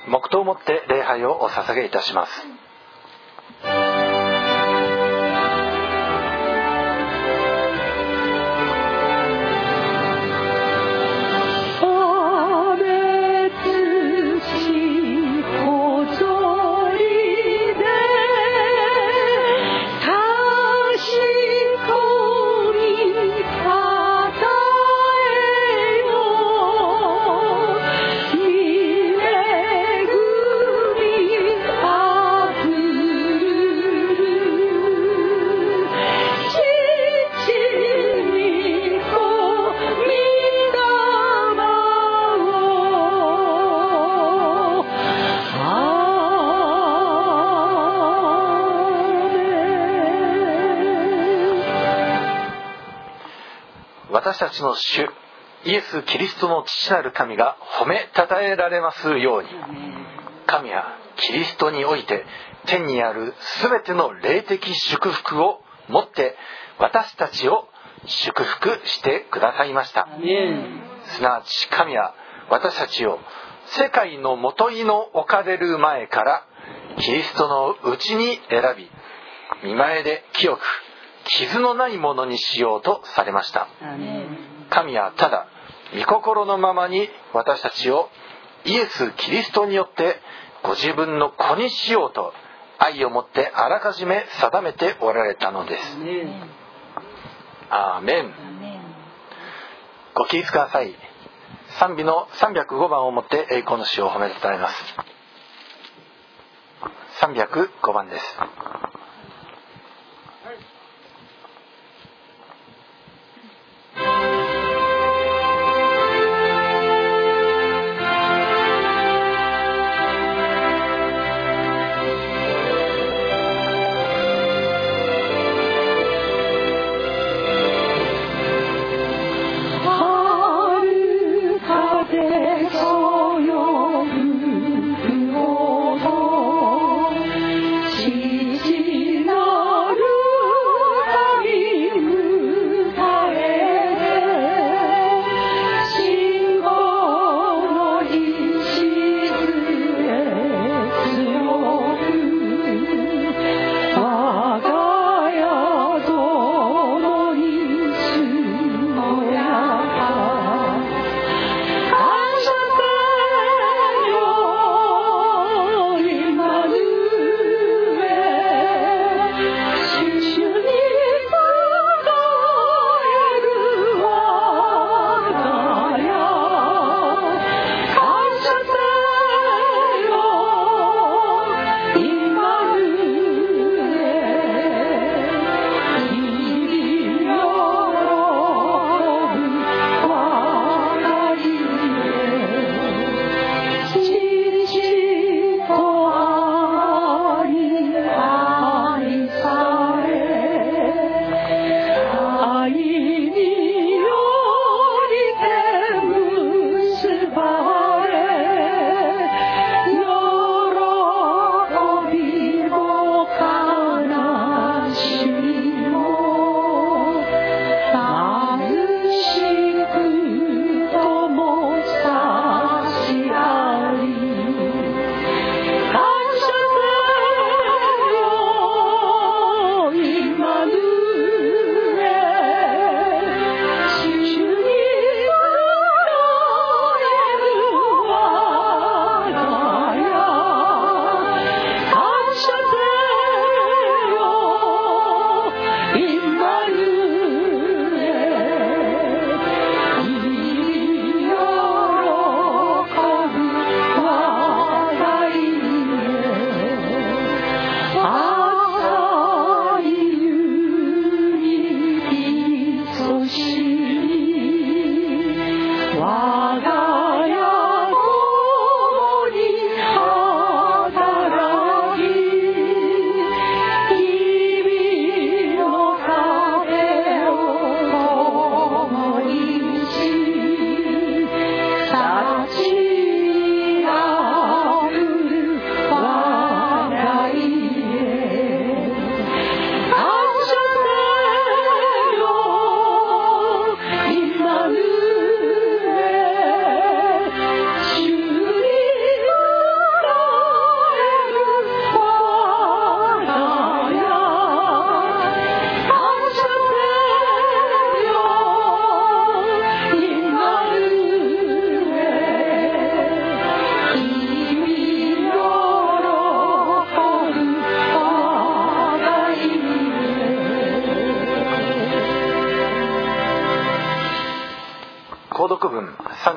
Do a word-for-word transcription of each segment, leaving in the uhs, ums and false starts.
黙祷をもって礼拝をお捧げいたします。私たちの主イエス・キリストの父なる神が褒めたたえられますように、神はキリストにおいて天にあるすべての霊的祝福をもって私たちを祝福してくださいました。すなわち神は私たちを世界のもといの置かれる前からキリストのうちに選び、御前で清く傷のないものにしようとされました。神はただ御心のままに私たちをイエス・キリストによってご自分の子にしようと愛をもってあらかじめ定めておられたのです。アーメン。ご起立ください。賛美のさんびゃくごばんをもって栄光の主を褒めたたえます。さんびゃくごばんです。 父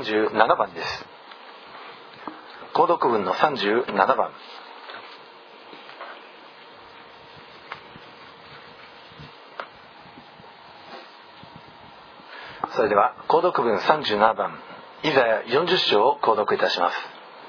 じゅうななばんです。購読文のさんじゅうななばん。それでは購読文さんじゅうななばん、イザヤよんじゅっ章を購読いたします。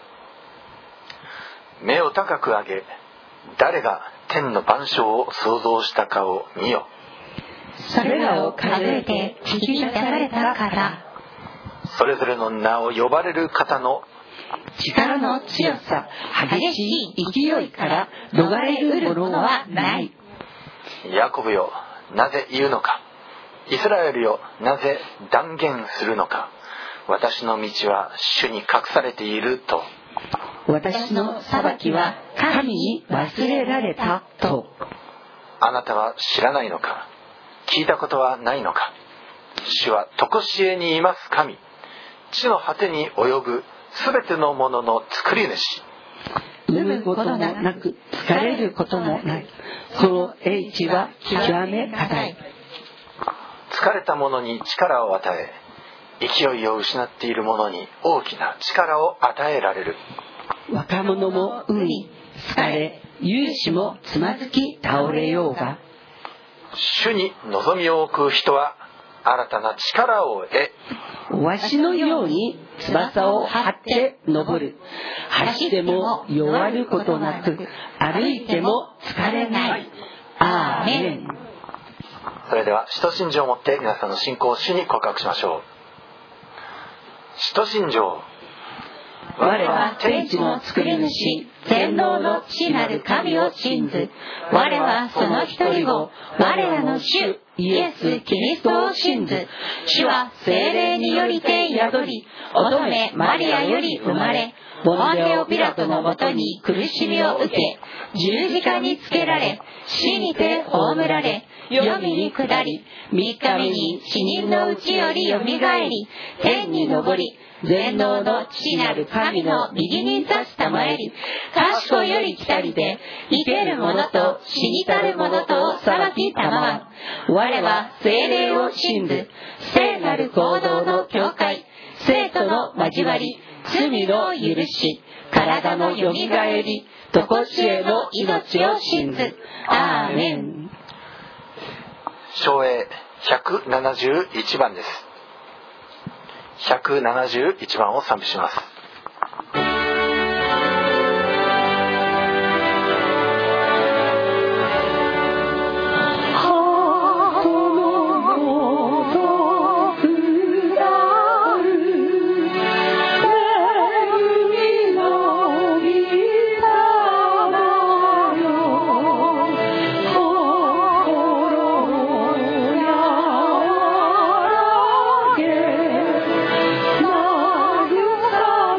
目を高く上げ、誰が天の万象を創造したかを見よ。 それらを数えて引き出された方、 それぞれの名を呼ばれる方の力の強さ、激しい勢いから逃れるものはない。 ヤコブよ、なぜ言うのか。イスラエルよ、なぜ断言するのか。私の道は主に隠されていると。 私の裁きは神に忘れられたと。 あなたは知らないのか。聞いたことはないのか。主は常しえにいます神。地の果てに及ぶすべてのものの作り主。 産むこともなく疲れることもない。その英知は極め固い。 疲れた者に力を与え、勢いを失っている者に大きな力を与えられる。 若者も飢い疲れ、勇士もつまずき倒れようが、 主に望みを置く人は新たな力を得、 わしのように翼を張って登る。走っても弱ることなく、歩いても疲れない。アーメン。 それでは使徒信条をもって皆さんの信仰を主に告白しましょう。使徒信条。 我は天地の作り主、全能の父なる神を信ず。我はその一人を、我らの主イエス・キリストを信ず。主は聖霊によりて宿り、乙女マリアより生まれ、ポンテオピラトのもとに苦しみを受け、十字架につけられ、死にて葬られ、黄泉に下り、三日目に死人のうちよりよみがえり、天に昇り、全能の父なる神の右に立つたまえり、賢より来たりで、生ける者と死にたる者とを裁きたまわん。我は聖霊を信ず、聖なる合同の教会、生徒の交わり、罪の許し、体のよみがえり、とこしえの命を信ず。アーメン。 唱詠ひゃくななじゅういちばんです。ひゃくななじゅういちばんを賛美します。 Oh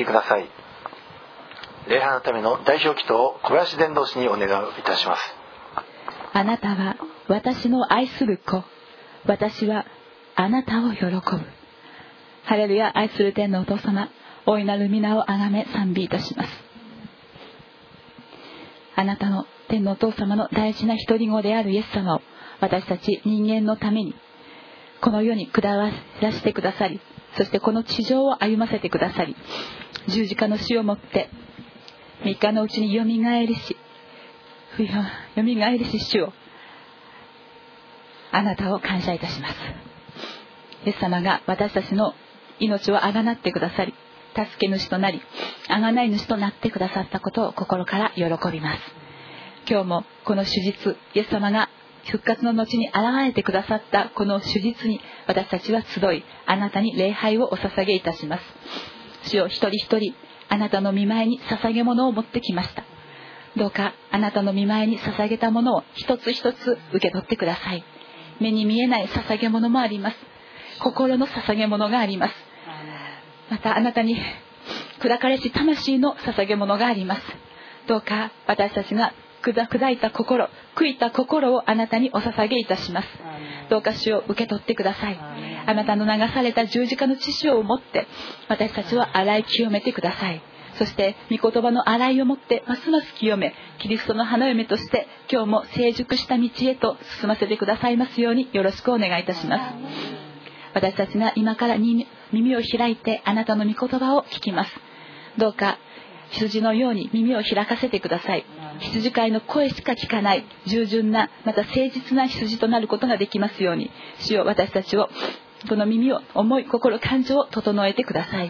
きください。礼拝のための代表祈祷を小林伝道師にお願いいたします。 あなたは私の愛する子、私はあなたを喜ぶ。ハレルヤ。愛する天のお父様、大いなる皆をあがめ賛美いたします。あなたの天のお父様の大事な一人子であるイエス様を私たち人間のためにこの世に下らしてくださり、そしてこの地上を歩ませてくださり、十字架の死をもってみっかのうちによみがえりしよみがえりし主をあなたを感謝いたします。イエス様が私たちの命をあがなってくださり、助け主となりあがない主となってくださったことを心から喜びます。今日もこの主実、イエス様が復活の後に現れてくださったこの主実に私たちは集い、あなたに礼拝をお捧げいたします。主を一人一人あなたの御前に捧げ物を持ってきました。どうかあなたの御前に捧げたものを一つ一つ受け取ってください。目に見えない捧げ物もあります。心の捧げ物があります。またあなたに砕かれし魂の捧げ物があります。どうか私たちが砕いた心、悔いた心をあなたにお捧げいたします。どうか主を受け取ってください。あなたの流された十字架の血潮を持って私たちを洗い清めてください。そして御言葉の洗いをもってますます清め、キリストの花嫁として今日も成熟した道へと進ませてくださいますようによろしくお願いいたします。私たちが今から耳を開いてあなたの御言葉を聞きます。どうか羊のように耳を開かせてください。羊飼いの声しか聞かない従順な、また誠実な羊となることができますように、主よ私たちをこの耳を、思い、心、感情を整えてください。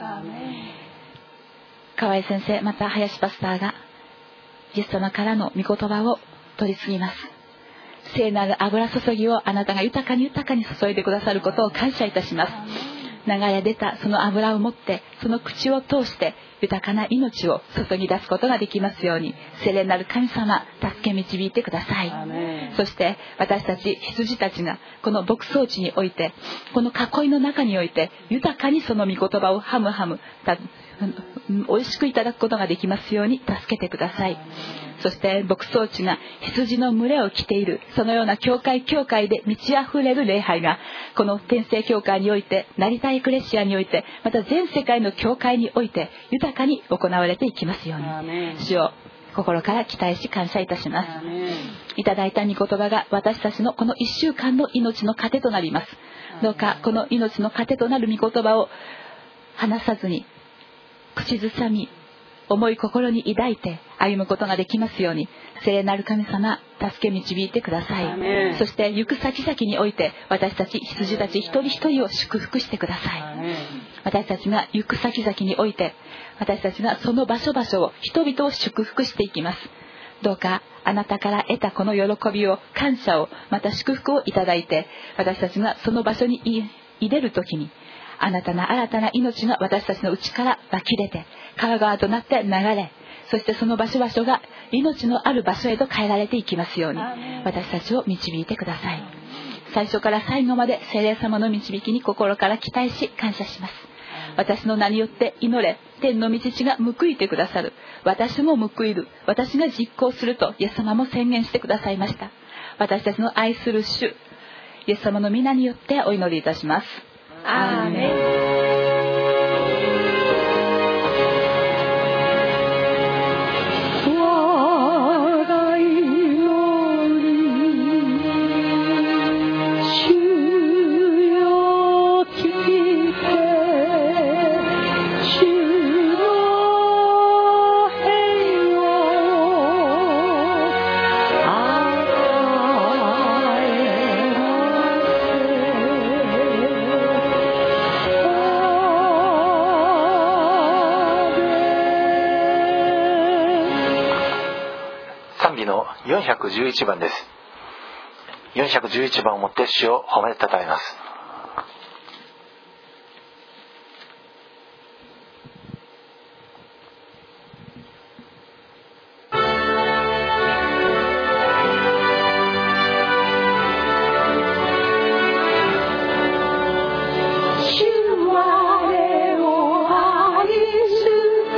河合先生、また林パスターがイエス様からの御言葉を取り次ぎます。聖なる油注ぎをあなたが豊かに豊かに注いでくださることを感謝いたします。流れ出たその油を持ってその口を通して豊かな命を注ぎ出すことができますように、聖霊なる神様助け導いてください。そして私たち羊たちがこの牧草地において、この囲いの中において豊かにその御言葉をハムハム美味しくいただくことができますように助けてください。そして牧草地が羊の群れを着ている、そのような教会教会で満ち溢れる礼拝がこの天聖教会において、成田エクレシアにおいて、また全世界の教会において豊かに行われていきますように、主を心から期待し感謝いたします。いただいた御言葉が私たちのこのいっしゅうかんの命の糧となります。どうかこの命の糧となる御言葉を離さずに口ずさみ、思い心に抱いて歩むことができますように、聖霊なる神様助け導いてください。そして行く先々において私たち羊たち一人一人を祝福してください。私たちが行く先々において私たちがその場所場所を人々を祝福していきます。どうかあなたから得たこの喜びを、感謝を、また祝福をいただいて、私たちがその場所に入れるときにあなたの新たな命が私たちの内から湧き出て川川となって流れ、そしてその場所場所が命のある場所へと変えられていきますように私たちを導いてください。最初から最後まで聖霊様の導きに心から期待し感謝します。私の名によって祈れ、天の御父が報いてくださる、私も報いる、私が実行するとイエス様も宣言してくださいました。私たちの愛する主イエス様の皆によってお祈りいたします。アーメン。 よんひゃくじゅういちばんです。よんひゃくじゅういちばんをもって主を褒めたたえます。 主我を愛す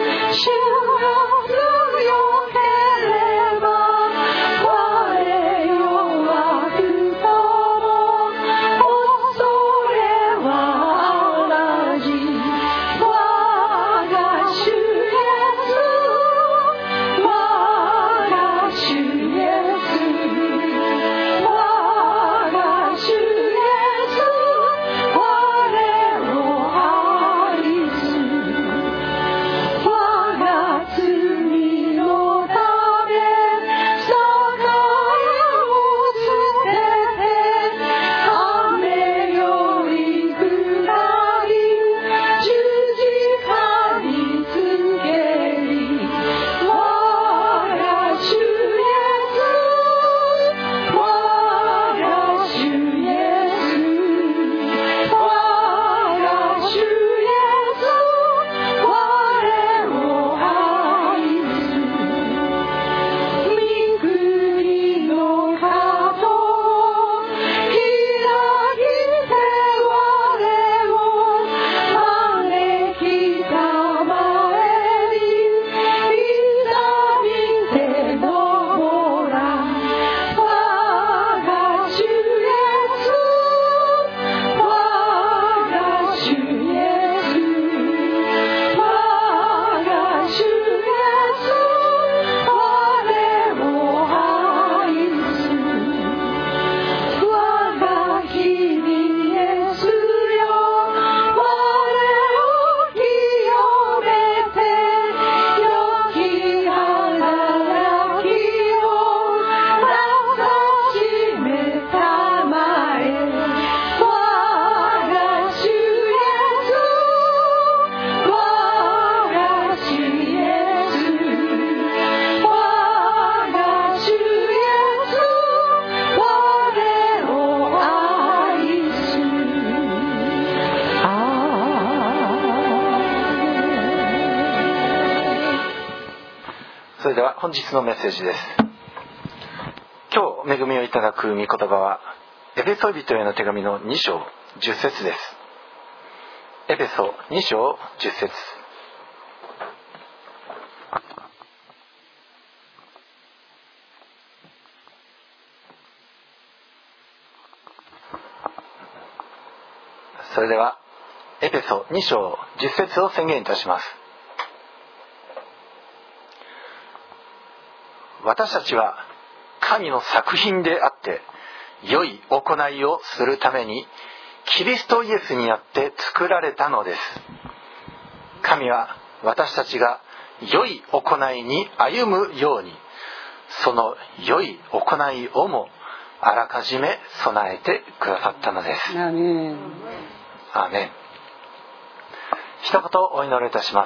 それでは本日のメッセージです。今日恵みをいただく御言葉はエペソ人への手紙のに章じゅっ節です。エペソに章じゅっ節。それではエペソに章じゅっ節を宣言いたします。私たちは神の作品であって良い行いをするためにキリストイエスによって作られたのです。神は私たちが良い行いに歩むように、その良い行いをもあらかじめ備えてくださったのです。 アーメン。 アーメン。一言お祈りいたします。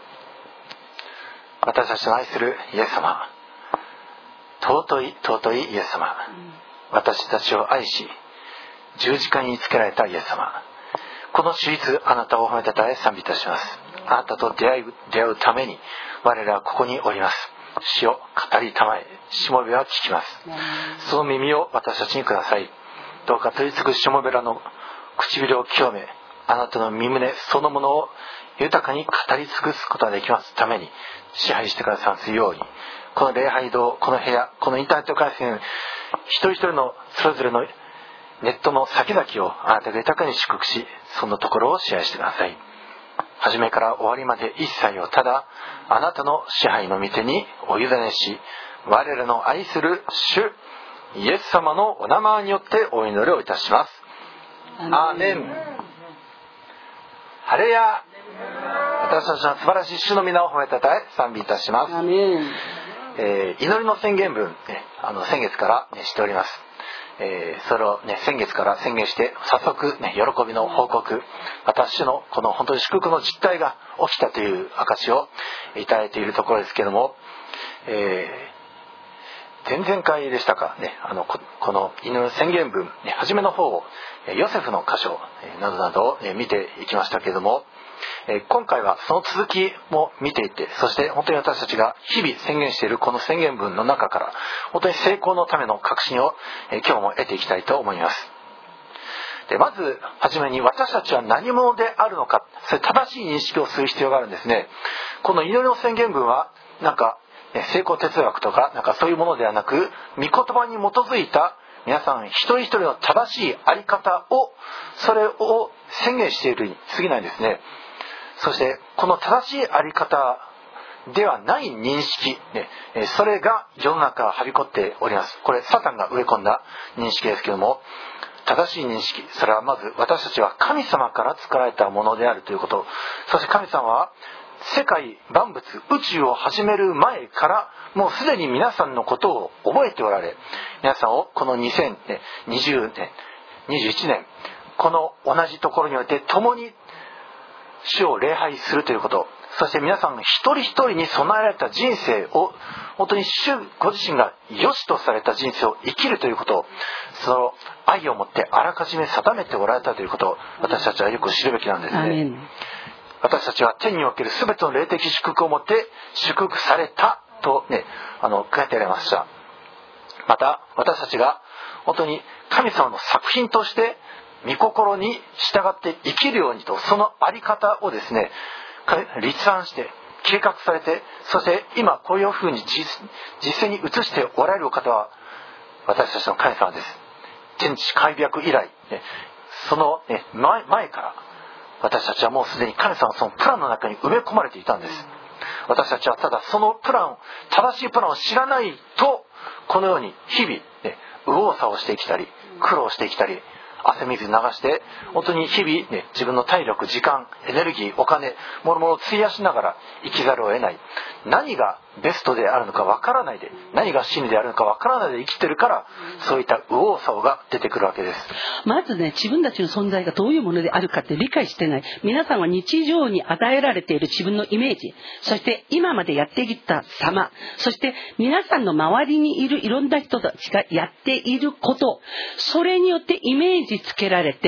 私たちの愛するイエス様、尊い尊いイエス様、私たちを愛し十字架につけられたイエス様、この手術あなたを褒めたたえ賛美いたします。あなたと出会い出会うために我らはここにおります。主を語りたまえ、しもべは聞きます。その耳を私たちにください。どうか取り次ぐしもべらの唇を清め、あなたの身胸そのものを豊かに語り尽くすことができますために支配してくださいますように、この礼拝堂、この部屋、このインターネット回線、一人一人のそれぞれのネットの先々をあなたが豊かに祝福し、そのところを支配してください。初めから終わりまで一切をただあなたの支配の御手にお委ねし、我らの愛する主イエス様のお名前によってお祈りをいたします。アーメン。ハレヤ。私たちの素晴らしい主の皆を褒めたたえ賛美いたします。 アーメン。 えー、祈りの宣言文、ね、あの先月から、ね、しております。えー、それを、ね、先月から宣言して早速、ね、喜びの報告、私のこの本当に祝福の実態が起きたという証をいただいているところですけれども、えー、前々回でしたか、ね、あの こ, この祈りの宣言文、ね、初めの方をヨセフの箇所などなどを、ね、見ていきましたけれども、今回はその続きも見ていって、そして本当に私たちが日々宣言しているこの宣言文の中から本当に成功のための確信を今日も得ていきたいと思います。でまずはじめに、私たちは何者であるのか、それ正しい認識をする必要があるんですね。この祈りの宣言文はなんか成功哲学とかなんかそういうものではなく、御言葉に基づいた皆さん一人一人の正しい在り方を、それを宣言しているに過ぎないんですね。そしてこの正しい在り方ではない認識、ね、それが世の中はびこっております。これサタンが植え込んだ認識ですけども、正しい認識、それはまず私たちは神様から作られたものであるということ。そして神様は世界万物宇宙を始める前からもうすでに皆さんのことを覚えておられ、皆さんをこのにせんにじゅうねんにじゅういちねんこの同じところにおいて共に主を礼拝するということ、そして皆さん一人一人に備えられた人生を本当に主ご自身が良しとされた人生を生きるということを、その愛をもってあらかじめ定めておられたということを私たちはよく知るべきなんですね。私たちは天における全ての霊的祝福をもって祝福されたとね、あの書いてありました。また私たちが本当に神様の作品として御心に従って生きるようにと、その在り方をですね立案して計画されて、そして今こういうふうに実践に移しておられる方は私たちの神様です。天地開闢以来、ね、その、ね、前, 前から私たちはもうすでに神様のそのプランの中に埋め込まれていたんです。私たちはただそのプラン、正しいプランを知らないと、このように日々、ね、右往左往してきたり苦労してきたり汗水流して本当に日々、ね、自分の体力、時間、エネルギー、お金、もろもろ費やしながら生きざるを得ない、何がベストであるのかわからないで、何が真理であるのかわからないで生きてるから、そういった右往左往が出てくるわけです。 まずね、自分たちの存在がどういうものであるかって理解してない。皆さんは日常に与えられている自分のイメージ、そして今までやってきた様、そして皆さんの周りにいるいろんな人たちがやっていること、それによってイメージつけられて、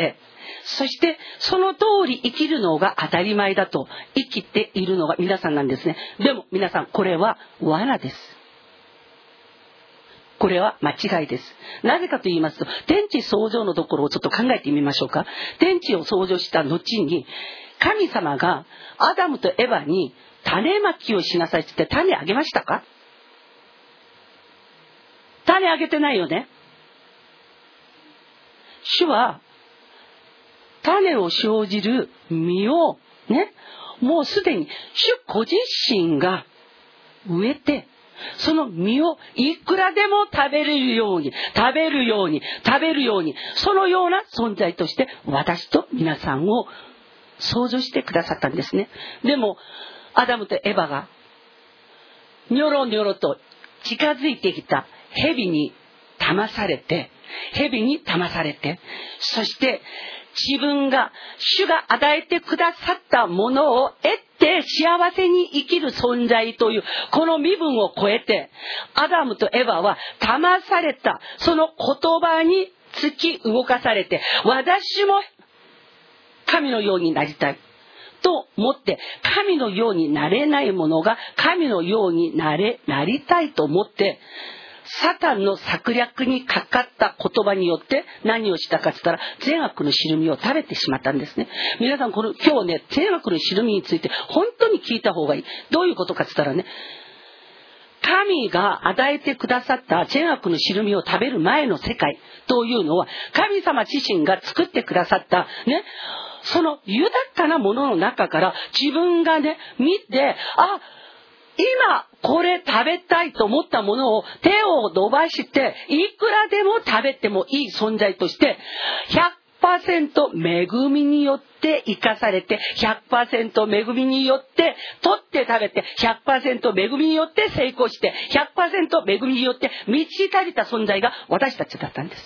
そしてその通り生きるのが当たり前だと生きているのが皆さんなんですね。でも皆さん、これは罠です。これは間違いです。なぜかと言いますと、天地創造のところをちょっと考えてみましょうか。天地を創造した後に、神様がアダムとエバに種まきをしなさいって言って種あげましたか？種あげてないよね。主は種を生じる実をね、もうすでに主ご自身が植えて、その実をいくらでも食べれるように食べるように食べるように、そのような存在として私と皆さんを創造してくださったんですね。でもアダムとエバがニョロニョロと近づいてきた蛇に騙されて蛇に騙されてそして自分が主が与えてくださったものを得て幸せに生きる存在というこの身分を超えて、アダムとエバは騙されたその言葉に突き動かされて、私も神のようになりたいと思って、神のようになれないものが神のようになれなりたいと思って、サタンの策略にかかった言葉によって何をしたかって言ったら、善悪の汁実を食べてしまったんですね。皆さん、この今日ね、善悪の汁実について本当に聞いた方がいい。どういうことかって言ったらね、神が与えてくださった善悪の汁実を食べる前の世界というのは、神様自身が作ってくださったね、その豊かなものの中から自分がね見て、あ、今これ食べたいと思ったものを手を伸ばしていくらでも食べてもいい存在として ひゃくパーセント 恵みによって生かされて ひゃくパーセント 恵みによって取って食べて ひゃくパーセント 恵みによって成功して ひゃくパーセント 恵みによって満ち足りた存在が私たちだったんです。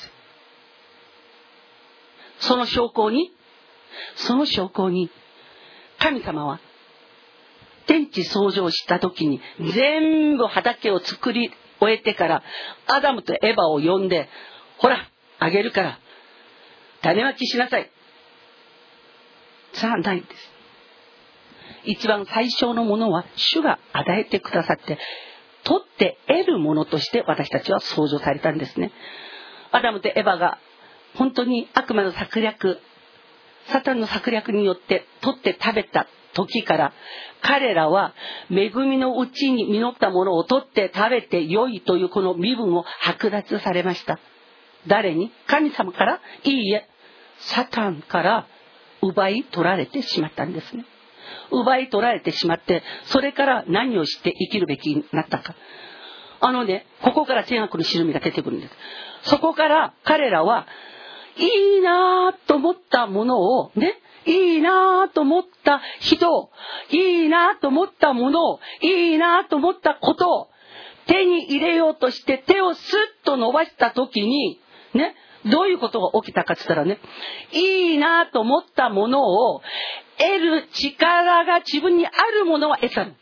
その証拠にその証拠に神様は天地創造した時に全部畑を作り終えてからアダムとエバを呼んで、ほらあげるから種まきしなさいじゃないんです。一番最小のものは主が与えてくださって取って得るものとして私たちは創造されたんですね。アダムとエバが本当に悪魔の策略、サタンの策略によって取って食べた時から、彼らは恵みのうちに実ったものを取って食べて良いというこの身分を剥奪されました。誰に？神様から？いいえ、サタンから奪い取られてしまったんですね。奪い取られてしまって、それから何をして生きるべきになったか。あのね、ここから善悪の汁実が出てくるんです。そこから彼らはいいなと思ったものをね、いいなと思った人、いいなと思ったもの、いいなと思ったことを手に入れようとして手をスッと伸ばした時にね、どういうことが起きたかって言ったらね、いいなと思ったものを得る力が自分にあるものは得たの。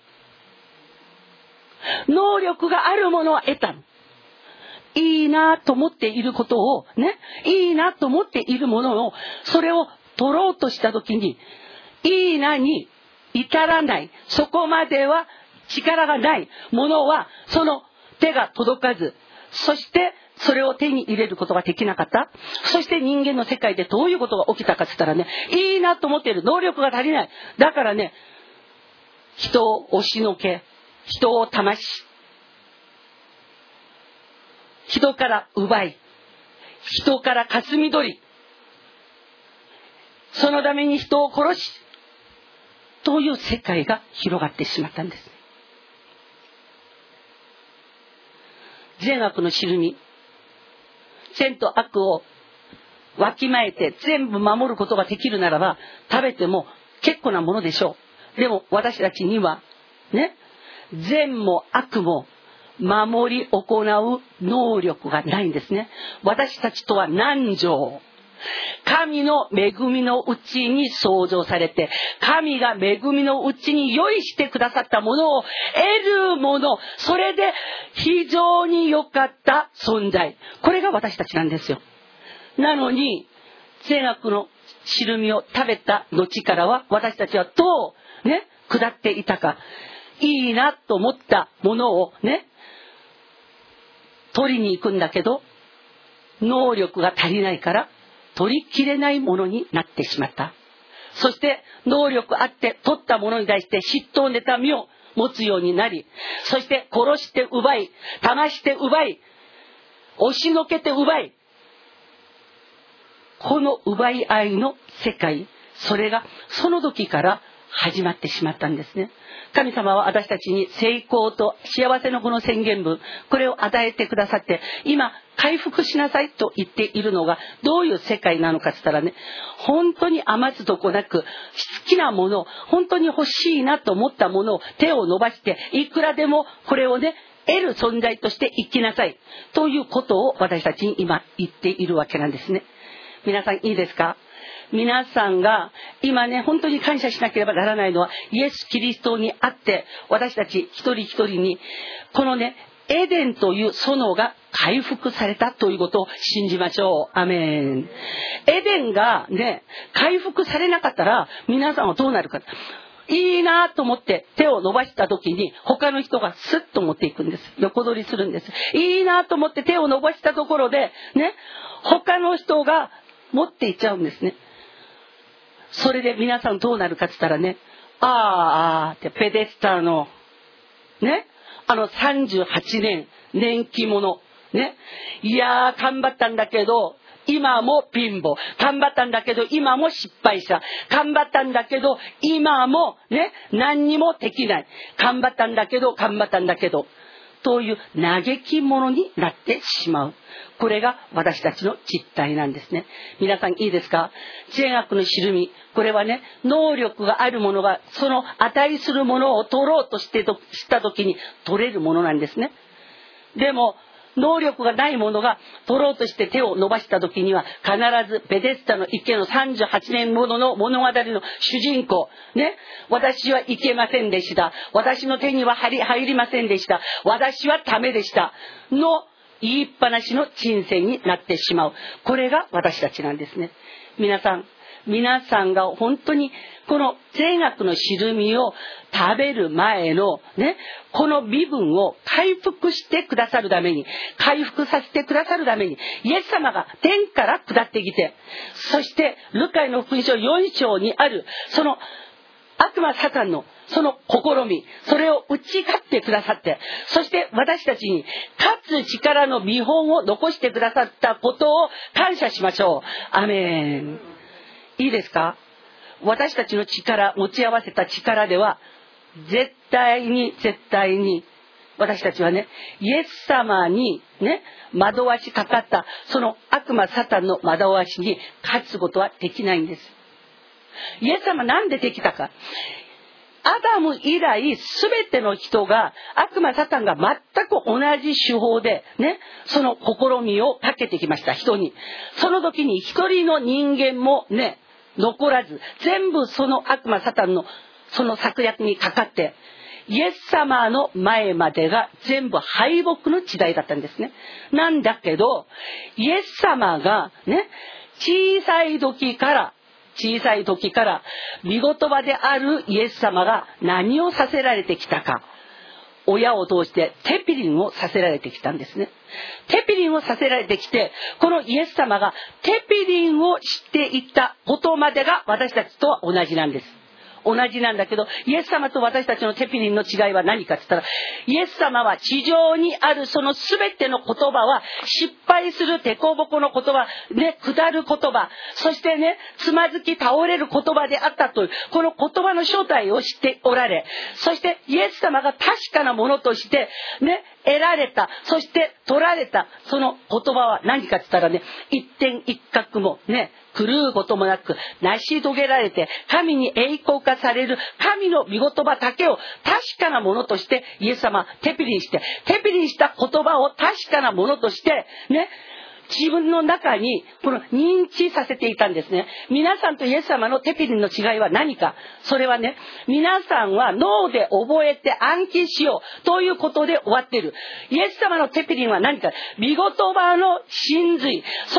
能力があるものは得たの。いいなと思っていることをね、いいなと思っているものを、それを取ろうとした時に、いいなに至らない、そこまでは力がないものはその手が届かず、そしてそれを手に入れることができなかった。そして人間の世界でどういうことが起きたかって言ったらね、いいなと思っている能力が足りない。だからね、人を押しのけ、人を騙し、人から奪い、人から霞み取り、そのために人を殺しという世界が広がってしまったんです。善悪の汁実、善と悪をわきまえて全部守ることができるならば食べても結構なものでしょう。でも私たちにはね、善も悪も守り行う能力がないんですね。私たちとは何条、神の恵みのうちに創造されて、神が恵みのうちに用意してくださったものを得るもの、それで非常に良かった存在、これが私たちなんですよ。なのに善悪の汁実を食べた後からは、私たちはどうね下っていたか。いいなと思ったものをね取りに行くんだけど、能力が足りないから取りきれないものになってしまった。そして能力あって取ったものに対して嫉妬妬みを持つようになり、そして殺して奪い、騙して奪い、押しのけて奪い、この奪い合いの世界、それがその時から始まってしまったんですね。神様は私たちに成功と幸せのこの宣言文、これを与えてくださって、今回復しなさいと言っているのがどういう世界なのかって言ったらね、本当に余すとこなく好きなもの、本当に欲しいなと思ったものを手を伸ばして、いくらでもこれをね得る存在として生きなさいということを私たちに今言っているわけなんですね。皆さんいいですか？皆さんが今ね本当に感謝しなければならないのは、イエス・キリストにあって私たち一人一人にこのねエデンという園が回復されたということを信じましょう。アメン。エデンがね回復されなかったら皆さんはどうなるか。いいなと思って手を伸ばした時に他の人がスッと持っていくんです。横取りするんです。いいなと思って手を伸ばしたところでね他の人が持っていっちゃうんですね。それで皆さんどうなるかって言ったらね、あーあーってペデスターのねあのさんじゅうはちねん年季物ね、いやー頑張ったんだけど今も貧乏、頑張ったんだけど今も失敗者、頑張ったんだけど今もね何にもできない、頑張ったんだけど頑張ったんだけどという嘆き者になってしまう。これが私たちの実態なんですね。皆さんいいですか？善悪のしるみ、これはね能力があるものがその値するものを取ろうとしてとした時に取れるものなんですね。でも能力がないものが取ろうとして手を伸ばした時には必ずベデスタの池のさんじゅうはちねんものの物語の主人公ね、私はいけませんでした、私の手には入りませんでした、私はダメでしたの言いっぱなしの人生になってしまう。これが私たちなんですね。皆さん皆さんが本当にこの善悪のしるみを食べる前のねこの身分を回復してくださるために、回復させてくださるためにイエス様が天から下ってきて、そしてルカの福音書よん章にあるその悪魔サタンのその試み、それを打ち勝ってくださって、そして私たちに勝つ力の見本を残してくださったことを感謝しましょう。アメン。いいですか？私たちの力、持ち合わせた力では絶対に絶対に私たちはねイエス様にね惑わしかかったその悪魔サタンの惑わしに勝つことはできないんです。イエス様なんでできたか。アダム以来全ての人が悪魔サタンが全く同じ手法でねその試みをかけてきました。人にその時に一人の人間もね残らず、全部その悪魔サタンのその策略にかかってイエス様の前までが全部敗北の時代だったんですね。なんだけどイエス様がね小さい時から小さい時から御言葉であるイエス様が何をさせられてきたか、親を通してテピリンをさせられてきたんですね。テピリンをさせられてきて、このイエス様がテピリンを知っていったことまでが私たちとは同じなんです。同じなんだけど、イエス様と私たちのテピリンの違いは何かって言ったら、イエス様は地上にあるその全ての言葉は失敗するデコボコの言葉、ね、下る言葉、そしてねつまずき倒れる言葉であったというこの言葉の正体を知っておられ、そしてイエス様が確かなものとしてね得られた、そして取られたその言葉は何かって言ったらね、一点一角もね狂うこともなく成し遂げられて神に栄光化される神の御言葉だけを確かなものとしてイエス様テピリンしてテピリンした言葉を確かなものとしてね自分の中にこの認知させていたんですね。皆さんとイエス様のテピリンの違いは何か。それはね、皆さんは脳で覚えて暗記しようということで終わっている。イエス様のテピリンは何か。御言葉の真髄、その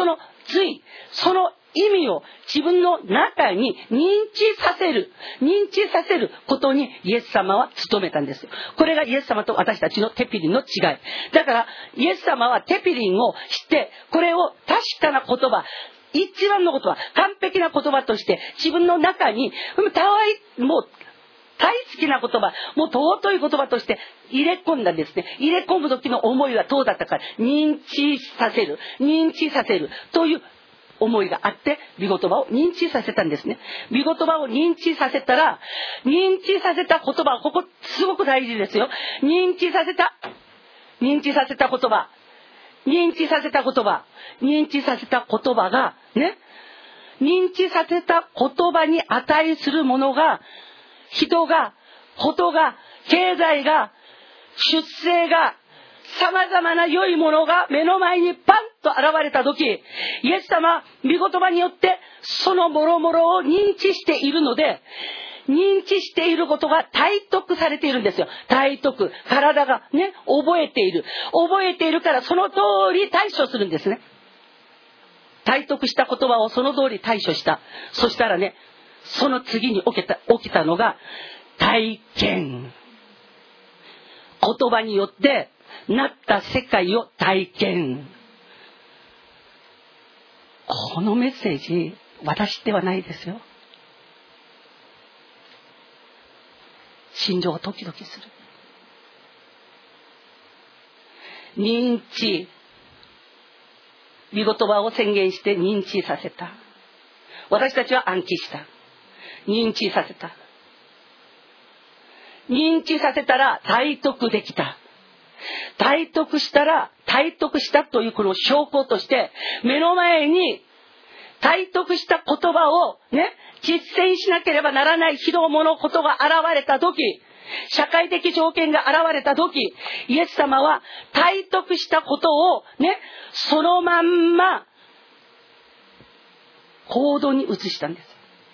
熱いその意味を自分の中に認知させる認知させることにイエス様は努めたんです。これがイエス様と私たちのテピリンの違いだから、イエス様はテピリンを知って、これを確かな言葉、一番の言葉、完璧な言葉として自分の中にたわいもう大好きな言葉、もう尊い言葉として入れ込んだんですね。入れ込む時の思いはどうだったか、認知させる認知させるという思いがあって、御言葉を認知させたんですね。御言葉を認知させたら、認知させた言葉、ここすごく大事ですよ。認知させた認知させた言葉認知させた言葉認知させた言葉がね、認知させた言葉に値するものが、人が、ことが、経済が、出世が、様々な良いものが目の前にパンと現れた時、イエス様、御言葉によってその諸々を認知しているので、認知していることが体得されているんですよ。体得、体がね、覚えている覚えているから、その通り対処するんですね。体得した言葉をその通り対処した。そしたらね、その次に起きた、起きたのが体験。言葉によってなった世界を体験。このメッセージ、私ではないですよ。心情がドキドキする。認知、御言葉を宣言して認知させた。私たちは暗記した。認知させた。認知させたら体得できた。体得したら、体得したというこの証拠として、目の前に体得した言葉をね、実践しなければならない非道のことが現れたとき、社会的条件が現れたとき、イエス様は体得したことをね、そのまんま行動に移したんです。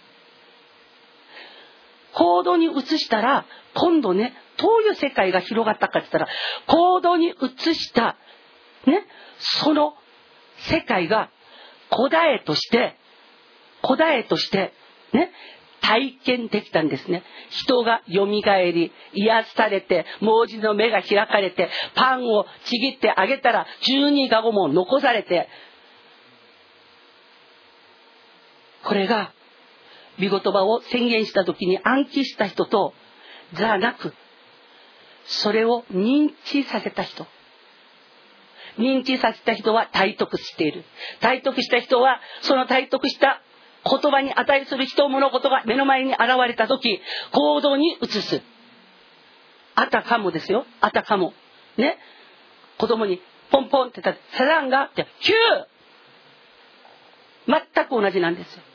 行動に移したら、今度ね、どういう世界が広がったかって言ったら、行動に移したね、その世界が古代として古代としてね、体験できたんですね。人がよみがえり、癒されて、盲人の目が開かれて、パンをちぎってあげたらじゅうにカゴも残されて、これが御言葉を宣言した時に暗記した人とじゃなく、それを認知させた人、認知させた人は体得している。体得した人はその体得した言葉に値する人物事が目の前に現れた時、行動に移す。あたかもですよ。あたかもね、子供にポンポンって言ったらサランがってヒュー、全く同じなんですよ。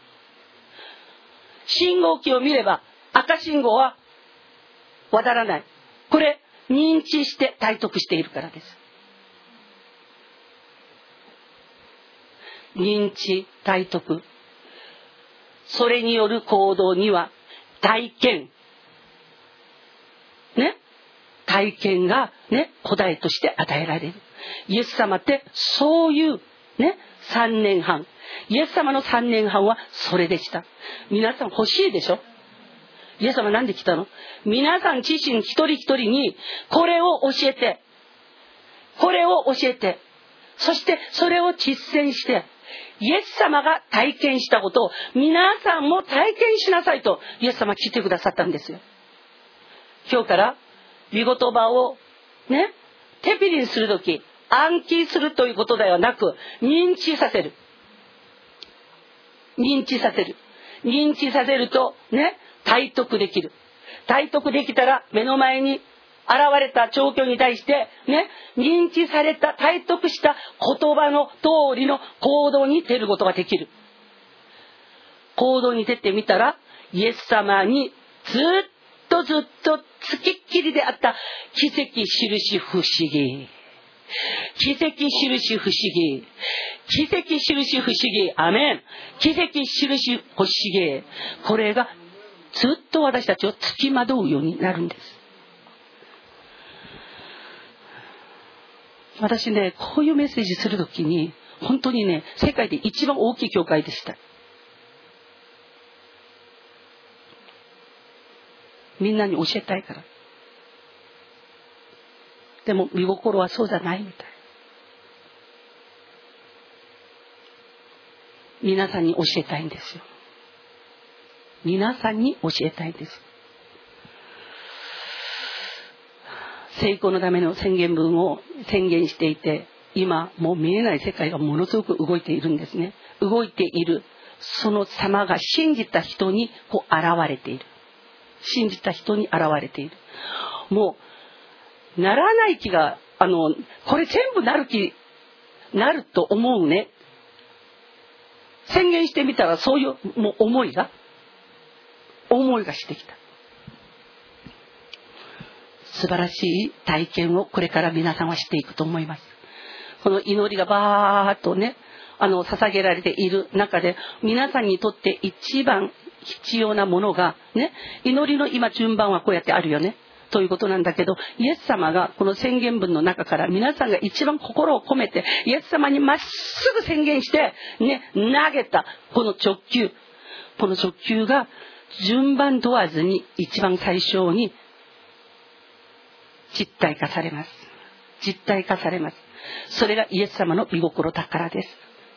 信号機を見れば赤信号は渡らない。これ認知して体得しているからです。認知、体得、それによる行動には体験ね、体験がね、答えとして与えられる。イエス様ってそういうね、さんねんはん、イエス様のさんねんはんはそれでした。皆さん欲しいでしょ。イエス様なんで来たの？皆さん自身一人一人にこれを教えて、これを教えて、そしてそれを実践して、イエス様が体験したことを皆さんも体験しなさいとイエス様来てくださったんですよ。今日から御言葉をね、テピリンするとき、暗記するということではなく、認知させる。認知させる。認知させるとね、体得できる。体得できたら目の前に現れた状況に対してね、認知された、体得した言葉の通りの行動に出ることができる。行動に出てみたら、イエス様にずっとずっとつきっきりであった奇跡、印、不思議。奇跡、印、不思議。奇跡、印、不思議。アメン。奇跡、印、不思議。これがずっと私たちをつきまとうようになるんです。私ね、こういうメッセージするときに本当にね、世界で一番大きい教会でした。みんなに教えたいから。でも見心はそうじゃないみたい。皆さんに教えたいんですよ。皆さんに教えたいんです。成功のための宣言文を宣言していて、今もう見えない世界がものすごく動いているんですね。動いているその様が信じた人にこう現れている。信じた人に現れている。もうならない気が、あのこれ全部なる気なると思うね。宣言してみたらそういうもう思いが思いがしてきた。素晴らしい体験をこれから皆さんはしていくと思います。この祈りがバーッとね、あの捧げられている中で、皆さんにとって一番必要なものがね、祈りの今順番はこうやってあるよねということなんだけど、イエス様がこの宣言文の中から皆さんが一番心を込めてイエス様にまっすぐ宣言してね、投げたこの直球、この直球が順番問わずに一番最初に実体化されます。実体化されます。それがイエス様の御心だからです。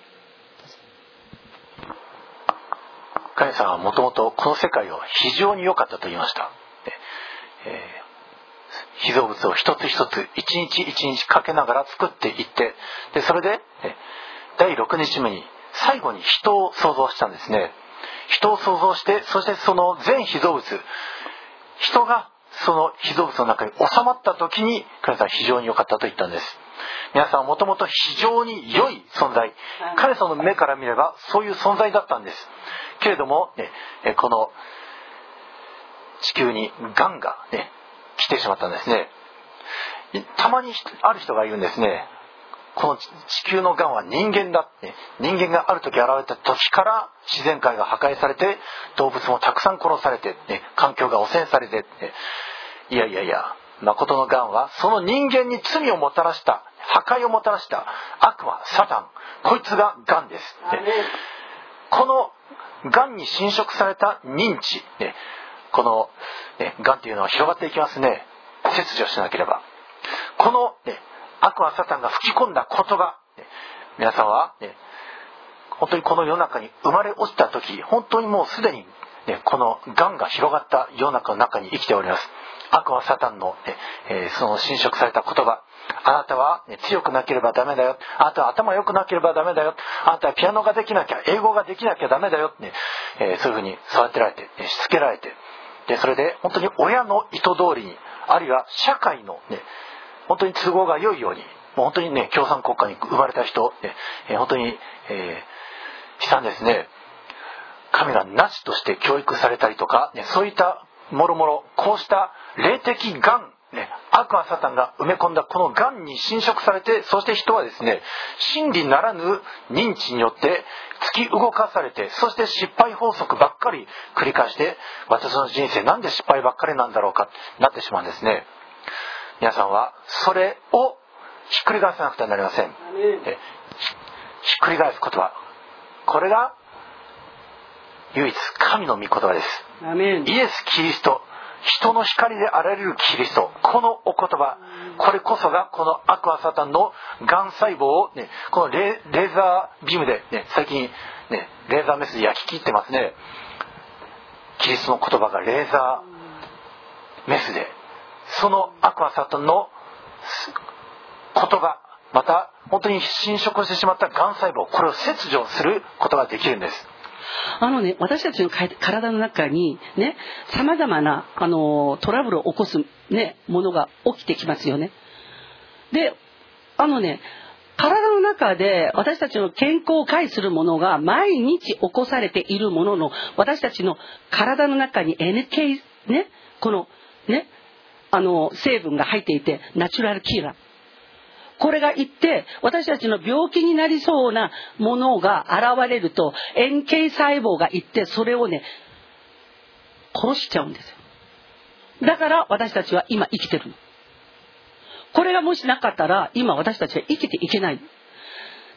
神様はもともとこの世界を非常に良かったと言いました。えー、被造物を一つ一つ一日一日かけながら作っていって、でそれでだいろくにちめに最後に人を創造したんですね。人を創造して、そしてその全被造物、人がその被造物の中に収まった時に神様は非常に良かったと言ったんです。皆さんはもともと非常に良い存在、神様の目から見ればそういう存在だったんですけれども、ね、この地球に癌が、ね、来てしまったんですね。たまにある人が言うんですね、この地球の癌は人間だって、人間がある時現れた時から自然界が破壊されて、動物もたくさん殺されて、ね、環境が汚染されて、ね、いやいやいや、誠の癌はその人間に罪をもたらした、破壊をもたらした悪魔サタン、こいつが癌です、ね、この癌に侵食された認知、ね、この、ね、癌というのは広がっていきますね。切除しなければ。この、ね、悪魔サタンが吹き込んだ言葉、ね、皆さんは、ね、本当にこの世の中に生まれ落ちた時、本当にもうすでに、ね、この癌が広がった世の中の中に生きております。悪魔サタンの、ねえー、その侵食された言葉、あなたは、ね、強くなければダメだよ、あなたは頭良くなければダメだよ、あなたはピアノができなきゃ、英語ができなきゃダメだよ、ねえー、そういうふうに育てられて、ね、しつけられて、でそれで本当に親の意図通りに、あるいは社会の、ね、本当に都合が良いように、もう本当にね、共産国家に生まれた人、ねえー、本当に、えー、悲惨ですね。神がなしとして教育されたりとか、ね、そういったもろもろ、こうした霊的がん、ね、悪魔サタンが埋め込んだこのがんに侵食されて、そして人はですね、真理ならぬ認知によって突き動かされて、そして失敗法則ばっかり繰り返して、私の人生なんで失敗ばっかりなんだろうかなってしまうんですね。皆さんはそれをひっくり返さなくてはなりません。ひっくり返す言葉、これが唯一神の御言葉です。イエス・キリスト、人の光であられるキリスト、このお言葉、これこそがこの悪魔サタンのがん細胞を、ね、この レ, レーザービームで、ね、最近、ね、レーザーメスで焼き切ってますね。キリストの言葉がレーザーメスで、その悪魔サタンの言葉、また本当に侵食してしまったがん細胞、これを切除することができるんです。 あのね、私たちの体の中にね、様々なあのトラブルを起こす、ね、ものが起きてきますよね。で、あのね、体の中で私たちの健康を害するものが毎日起こされているものの、私たちの体の中に エヌケー ね、このね、あの成分が入っていて、ナチュラルキラー。これがいって私たちの病気になりそうなものが現れると エヌケー 細胞がいってそれをね殺しちゃうんですよ。だから私たちは今生きてるの。これがもしなかったら今私たちは生きていけない。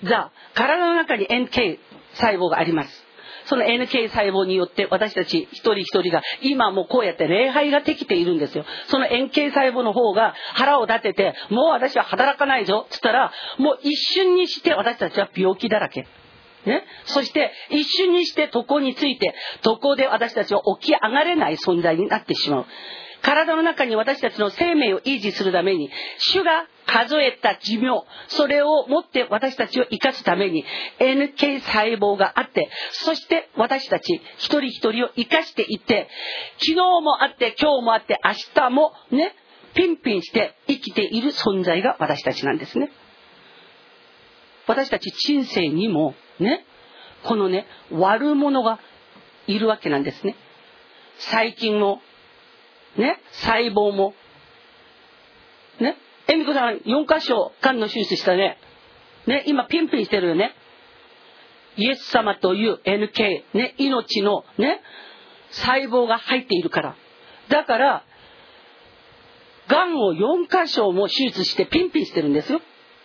ザ、体の中に エヌケー 細胞があります。その エヌケー 細胞によって私たち一人一人が今もうこうやって礼拝ができているんですよ。その エヌケー 細胞の方が腹を立てて、もう私は働かないぞって言ったら、もう一瞬にして私たちは病気だらけ。ね、そして一瞬にして床について、床で私たちは起き上がれない存在になってしまう。体の中に私たちの生命を維持するために、主が数えた寿命、それをもって私たちを生かすために エヌケー 細胞があって、そして私たち一人一人を生かしていって、昨日もあって今日もあって明日もね、ピンピンして生きている存在が私たちなんですね。私たち人生にもね、このね、悪者がいるわけなんですね。細菌もね、細胞もね、えみこさんよん箇所肝の手術したね。ね、今ピンピンしてるよね。イエス様という エヌケー、ね、命のね、細胞が入っているから。だから、癌をよん箇所も手術してピンピンしてるんですよ。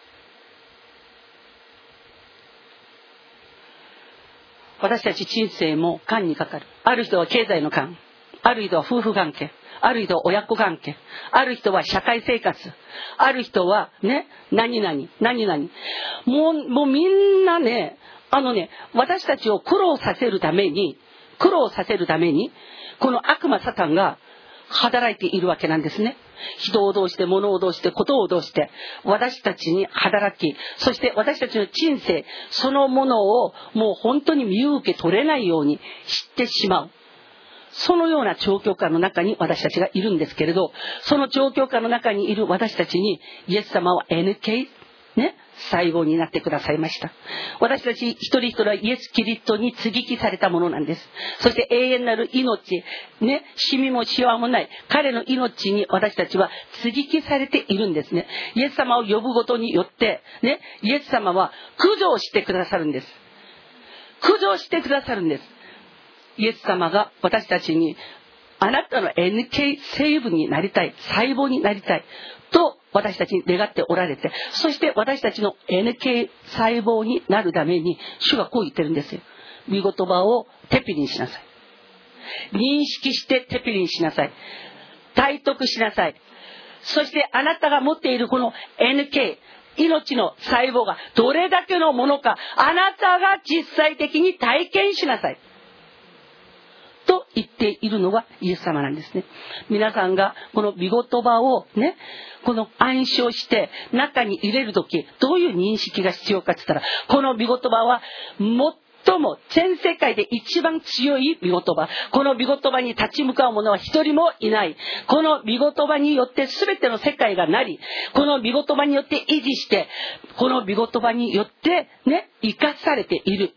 私たち人生も癌にかかる。ある人は経済の癌。ある人は夫婦関係。ある人は親子関係。ある人は社会生活。ある人はね、何々、何々。もう、もうみんなね、あのね、私たちを苦労させるために、苦労させるために、この悪魔サタンが働いているわけなんですね。人を通して、物を通して、ことを通して、私たちに働き、そして私たちの人生そのものをもう本当に見受け取れないように知ってしまう。そのような状況下の中に私たちがいるんですけれど、その状況下の中にいる私たちにイエス様は エヌケー、ね、細胞になってくださいました。私たち一人一人はイエス・キリストに接ぎ木されたものなんです。そして永遠なる命、ね、シミもシワもない彼の命に私たちは接ぎ木されているんですね。イエス様を呼ぶことによって、ね、イエス様は駆除してくださるんです。駆除してくださるんです。イエス様が私たちに、あなたの エヌケー 成分になりたい、細胞になりたいと私たちに願っておられて、そして私たちの エヌケー 細胞になるために主がこう言ってるんですよ。御言葉をテピリにしなさい。認識してテピリにしなさい。体得しなさい。そしてあなたが持っているこの エヌケー、命の細胞がどれだけのものか、あなたが実際的に体験しなさい。と言っているのがイエス様なんですね。皆さんがこの御言葉をね、この暗唱して中に入れるとき、どういう認識が必要かって言ったら、この御言葉は最も全世界で一番強い御言葉。この御言葉に立ち向かう者は一人もいない。この御言葉によって全ての世界がなり、この御言葉によって維持して、この御言葉によってね、生かされている。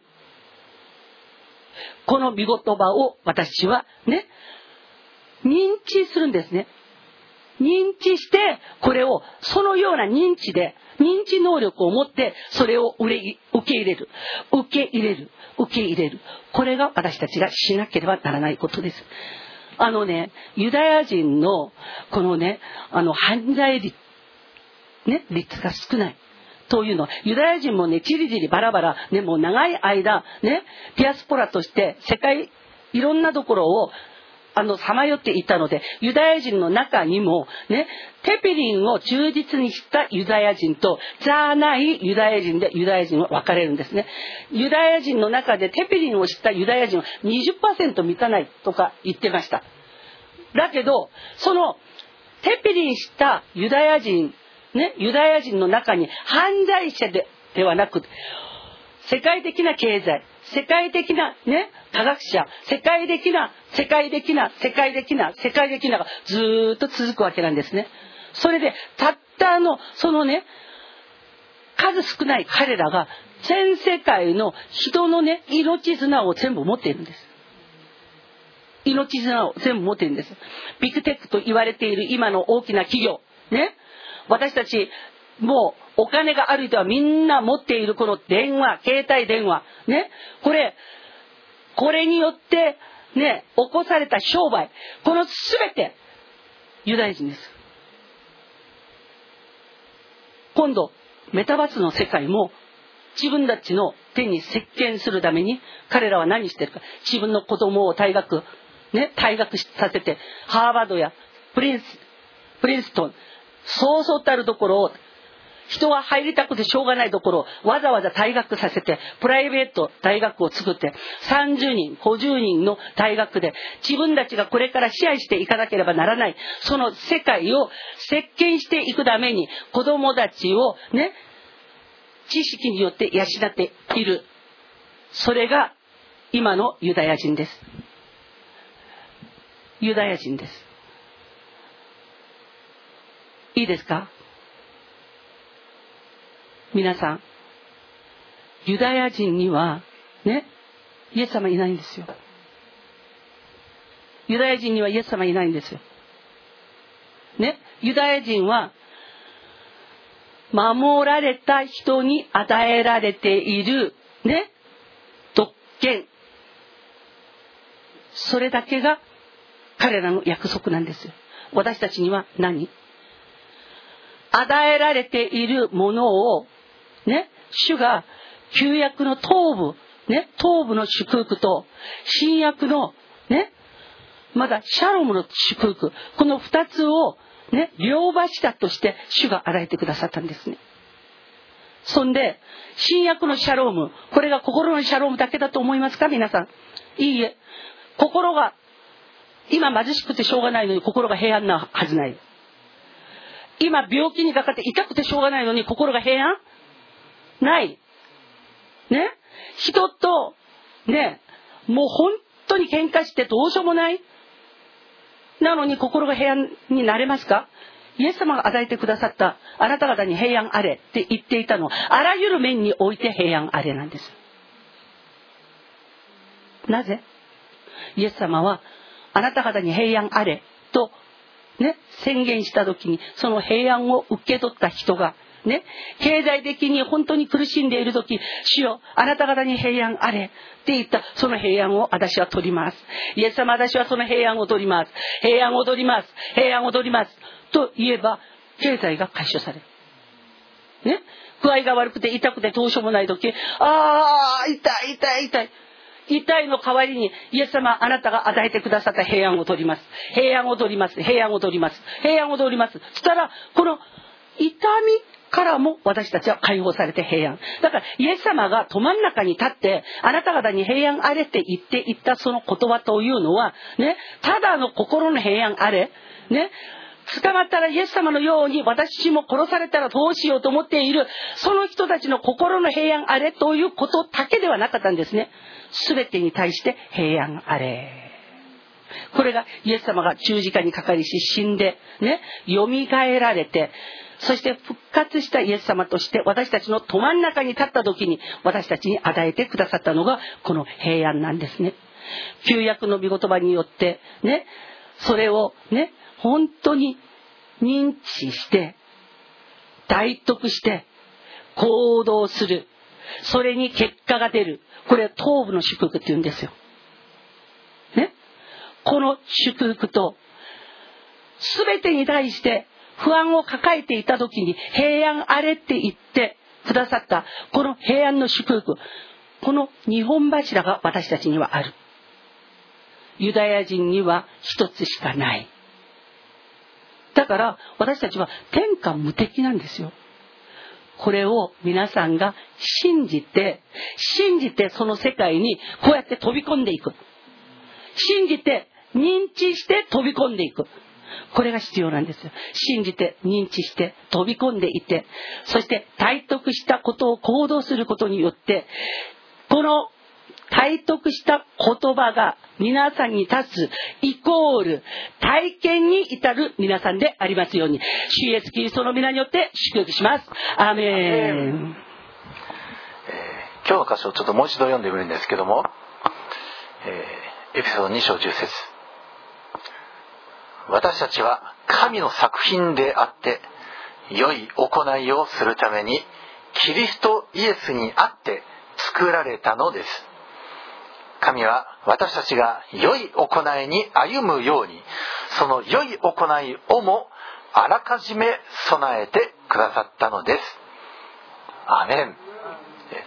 この御言葉を私はね、認知するんですね。認知して、これをそのような認知で、認知能力を持ってそれを受け入れる、受け入れる、受け入れる。これが私たちがしなければならないことです。あのね、ユダヤ人のこのね、あの犯罪率、ね、率が少ない。というのは、ユダヤ人もね、ちりじりバラバラ、ね、もう長い間、ね、ディアスポラとして世界、いろんなところを、あの、さまよっていたので、ユダヤ人の中にも、ね、テピリンを忠実にしたユダヤ人と、じゃないユダヤ人で、ユダヤ人は分かれるんですね。ユダヤ人の中でテピリンをしたユダヤ人は にじゅっパーセント 満たないとか言ってました。だけど、その、テピリンしたユダヤ人、ね、ユダヤ人の中に犯罪者で、ではなく、世界的な経済、世界的な、ね、科学者、世界的な、世界的な、世界的な、世界的ながずーっと続くわけなんですね。それで、たったの、そのね、数少ない彼らが、全世界の人のね、命綱を全部持っているんです。命綱を全部持っているんです。ビッグテックと言われている今の大きな企業、ね、私たちもうお金がある人はみんな持っているこの電話、携帯電話ね、これこれによってね、起こされた商売、このすべてユダヤ人です。今度メタバースの世界も自分たちの手に席巻するために彼らは何してるか。自分の子供を退学ね退学させて、ハーバードやプリンスプリンストン、そうそうたるところを、人は入りたくてしょうがないところをわざわざ退学させて、プライベート大学を作って、さんじゅうにんごじゅうにんの大学で自分たちがこれから支配していかなければならない、その世界を席巻していくために子供たちをね知識によって養っている。それが今のユダヤ人です。ユダヤ人です。いいですか？皆さん、ユダヤ人にはね、イエス様いないんですよ。ユダヤ人にはイエス様いないんですよ。ね、ユダヤ人は守られた人に与えられているね、特権。それだけが彼らの約束なんですよ。私たちには何？与えられているものをね、主が旧約の頭部ね、頭部の祝福と新約のね、まだシャロムの祝福、この二つをね、両柱として主が与えてくださったんですね。そんで新約のシャローム、これが心のシャロームだけだと思いますか皆さん？いいえ、心が今貧しくてしょうがないのに心が平安なはずない。今病気にかかって痛くてしょうがないのに心が平安ないね。人とね、もう本当に喧嘩してどうしようもないなのに心が平安になれますか？イエス様が与えてくださったあなた方に平安あれって言っていたのは、あらゆる面において平安あれなんです。なぜ？イエス様はあなた方に平安あれとね、宣言した時に、その平安を受け取った人がね、経済的に本当に苦しんでいる時、主よあなた方に平安あれって言った、その平安を私は取ります。イエス様、私はその平安を取ります。平安を取ります。平安を取りますと言えば、経済が解消されるね。具合が悪くて痛くてどうしようもない時、あー痛い痛い痛い痛いの代わりに、イエス様あなたが与えてくださった平安を取ります。平安を取ります。平安を取ります。平安を取ります。そしたらこの痛みからも私たちは解放されて平安。だからイエス様がど真ん中に立ってあなた方に平安あれって言っていったその言葉というのはね、ただの心の平安あれね、捕まったらイエス様のように私も殺されたらどうしようと思っているその人たちの心の平安あれということだけではなかったんですね。すべてに対して平安あれ。これがイエス様が十字架にかかりし死んでね、蘇られて、そして復活したイエス様として私たちのど真ん中に立った時に私たちに与えてくださったのがこの平安なんですね。旧約の御言葉によってね、それをね本当に認知して体得して行動する、それに結果が出る、これは頭部の祝福って言うんですよね。この祝福と全てに対して不安を抱えていた時に平安あれって言ってくださったこの平安の祝福、この二本柱が私たちにはある。ユダヤ人には一つしかない。だから私たちは天下無敵なんですよ。これを皆さんが信じて信じてその世界にこうやって飛び込んでいく、信じて認知して飛び込んでいく、これが必要なんですよ。信じて認知して飛び込んでいって、そして体得したことを行動することによって、この体得した言葉が皆さんに立つイコール体験に至る皆さんでありますように、主イエスキリストの皆によって祝福します。アーメン。 えー、今日の箇所をちょっともう一度読んでみるんですけども、えー、エペソードに章じゅっ節、私たちは神の作品であって良い行いをするためにキリストイエスにあって作られたのです。神は私たちが良い行いに歩むように、その良い行いをもあらかじめ備えてくださったのです。アメン。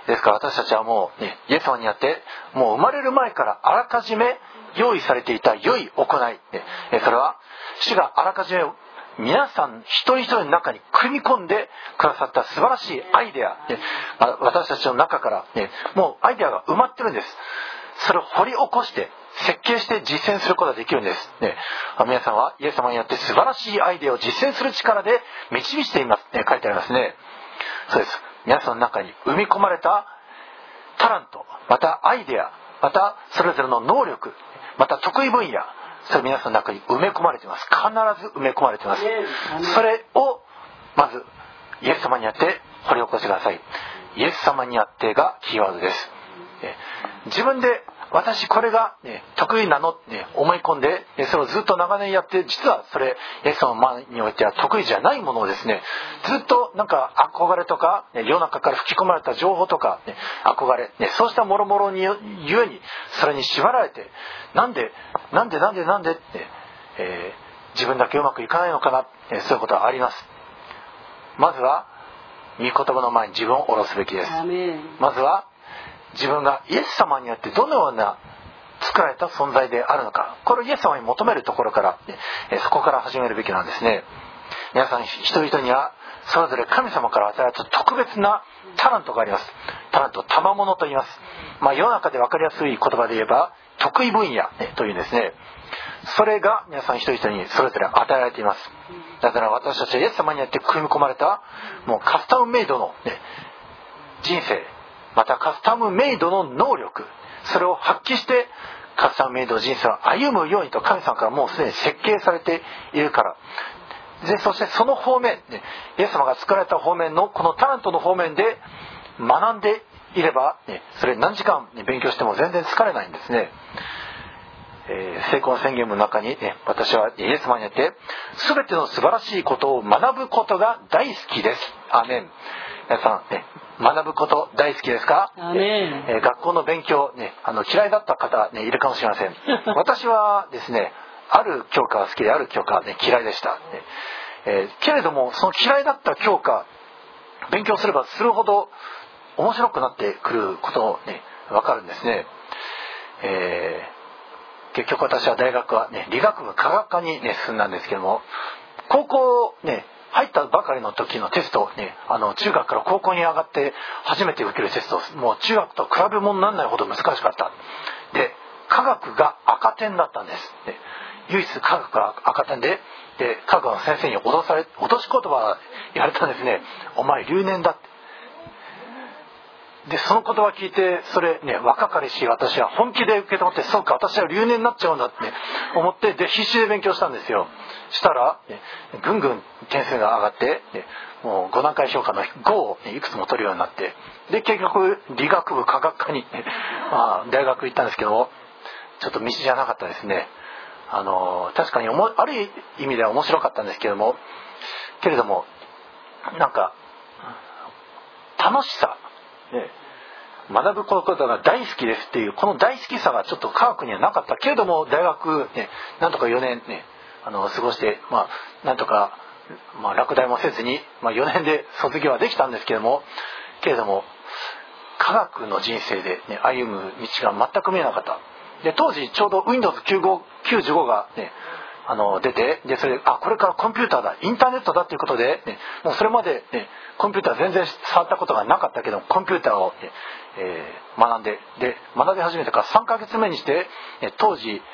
ですから私たちはもう、ね、イエス様にあってもう生まれる前からあらかじめ用意されていた良い行い、ね、それは主があらかじめ皆さん一人一人の中に組み込んでくださった素晴らしいアイデア、ね、私たちの中から、ね、もうアイデアが埋まってるんです。それを掘り起こして設計して実践することができるんです、ね、皆さんはイエス様によって素晴らしいアイデアを実践する力で導いています、ね、書いてありますね。そうです。皆さんの中に生み込まれたタラント、またアイデア、またそれぞれの能力、また得意分野、それ皆さんの中に埋め込まれています。必ず埋め込まれています。それをまずイエス様にあって掘り起こしてください。イエス様にあってがキーワードです。自分で私これが、ね、得意なのって、ね、思い込んで、それをずっと長年やって、実はそれイエス様の前においては得意じゃないものをですね、ずっとなんか憧れとか、ね、世の中から吹き込まれた情報とか、ね、憧れ、ね、そうしたもろもろにゆえにそれに縛られて、なんでなんでなんでなんでって、えー、自分だけうまくいかないのかな、ね、そういうことはあります。まずは御言葉の前に自分を下ろすべきです。まずは自分がイエス様によってどのような作られた存在であるのか、これをイエス様に求めるところから、ね、そこから始めるべきなんですね。皆さん一人一人にはそれぞれ神様から与えられた特別なタラントがあります。タラント、賜物と言います。まあ、世の中で分かりやすい言葉で言えば得意分野、ね、というんですね。それが皆さん一人一人にそれぞれ与えられています。だから私たちはイエス様によって組み込まれたもうカスタムメイドの、ね、人生、またカスタムメイドの能力、それを発揮してカスタムメイドの人生を歩むようにと神様からもうすでに設計されているからで、そしてその方面、ね、イエス様が作られた方面のこのタラントの方面で学んでいれば、ね、それ何時間、ね、勉強しても全然疲れないんですね。えー、成功の宣言の中に、ね、私はイエス様によって全ての素晴らしいことを学ぶことが大好きです。アーメン。皆さん、ね、学ぶこと大好きですか？ アーメン。 えー、学校の勉強、ね、あの嫌いだった方、ね、いるかもしれません。私はですね、ある教科は好きである教科は、ね、嫌いでした、ねえー、けれどもその嫌いだった教科勉強すればするほど面白くなってくることを、ね、分かるんですね。えー結局私は大学は、ね、理学部科学科に、ね、進んだんですけども、高校、ね、入ったばかりの時のテスト、ね、あの中学から高校に上がって初めて受けるテスト、もう中学と比べ物にならないほど難しかった。で、科学が赤点だったんです。で、唯一科学が赤点で、で科学の先生に脅され、脅し言葉言われたんですね。お前留年だって。でその言葉を聞いて、それね、若かりし私は本気で受け止めて、そうか私は留年になっちゃうんだって、ね、思って、で必死で勉強したんですよ。したら、ね、ぐんぐん点数が上がって、ね、もうご段階評価のごを、ね、いくつも取るようになって、で結局理学部科学科に、ねまあ、大学行ったんですけども、ちょっと道じゃなかったですね。あの確かにおもある意味では面白かったんですけども、けれどもなんか楽しさ、ね、学ぶことが大好きですっていうこの大好きさがちょっと科学にはなかったけれども、大学、ね、なんとかよねん、ね、あの過ごして、まあ、なんとか、まあ、落第もせずに、まあ、よねんで卒業はできたんですけれども、けれども科学の人生で、ね、歩む道が全く見えなかった。で当時ちょうど ウィンドウズきゅうじゅうご が、ね、あの出て、でそれあこれからコンピューターだ、インターネットだということで、ね、もうそれまで、ね、コンピューター全然触ったことがなかったけどコンピューターを、ねえー、学んでで学び始めてからさんかげつめにして、ね、当時、え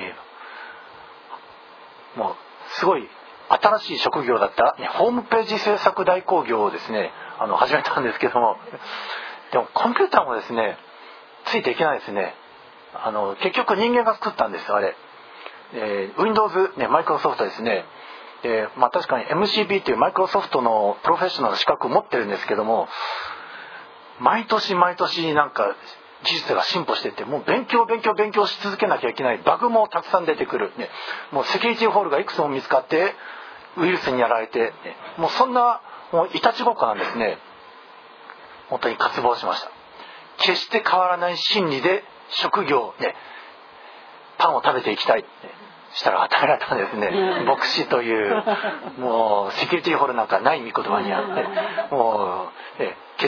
ー、もうすごい新しい職業だった、ね、ホームページ制作代行業をですねあの始めたんですけども、でもコンピューターもですねついていけないですね。あの結局人間が作ったんですあれ。えー、Windows、ね、マイクロソフトですね。で、まあ、確かに エムシービー というマイクロソフトのプロフェッショナルの資格を持ってるんですけども、毎年毎年なんか技術が進歩していって、もう勉強勉強勉強し続けなきゃいけない。バグもたくさん出てくる、ね、もうセキュリティホールがいくつも見つかってウイルスにやられて、ね、もうそんなもういたちごっこなんですね。本当に渇望しました。決して変わらない真理で職業、ね、パンを食べていきたい、ね、したら与えられたんですね。牧師というもうセキュリティホールなんかない御言葉にあって、もう、ね、決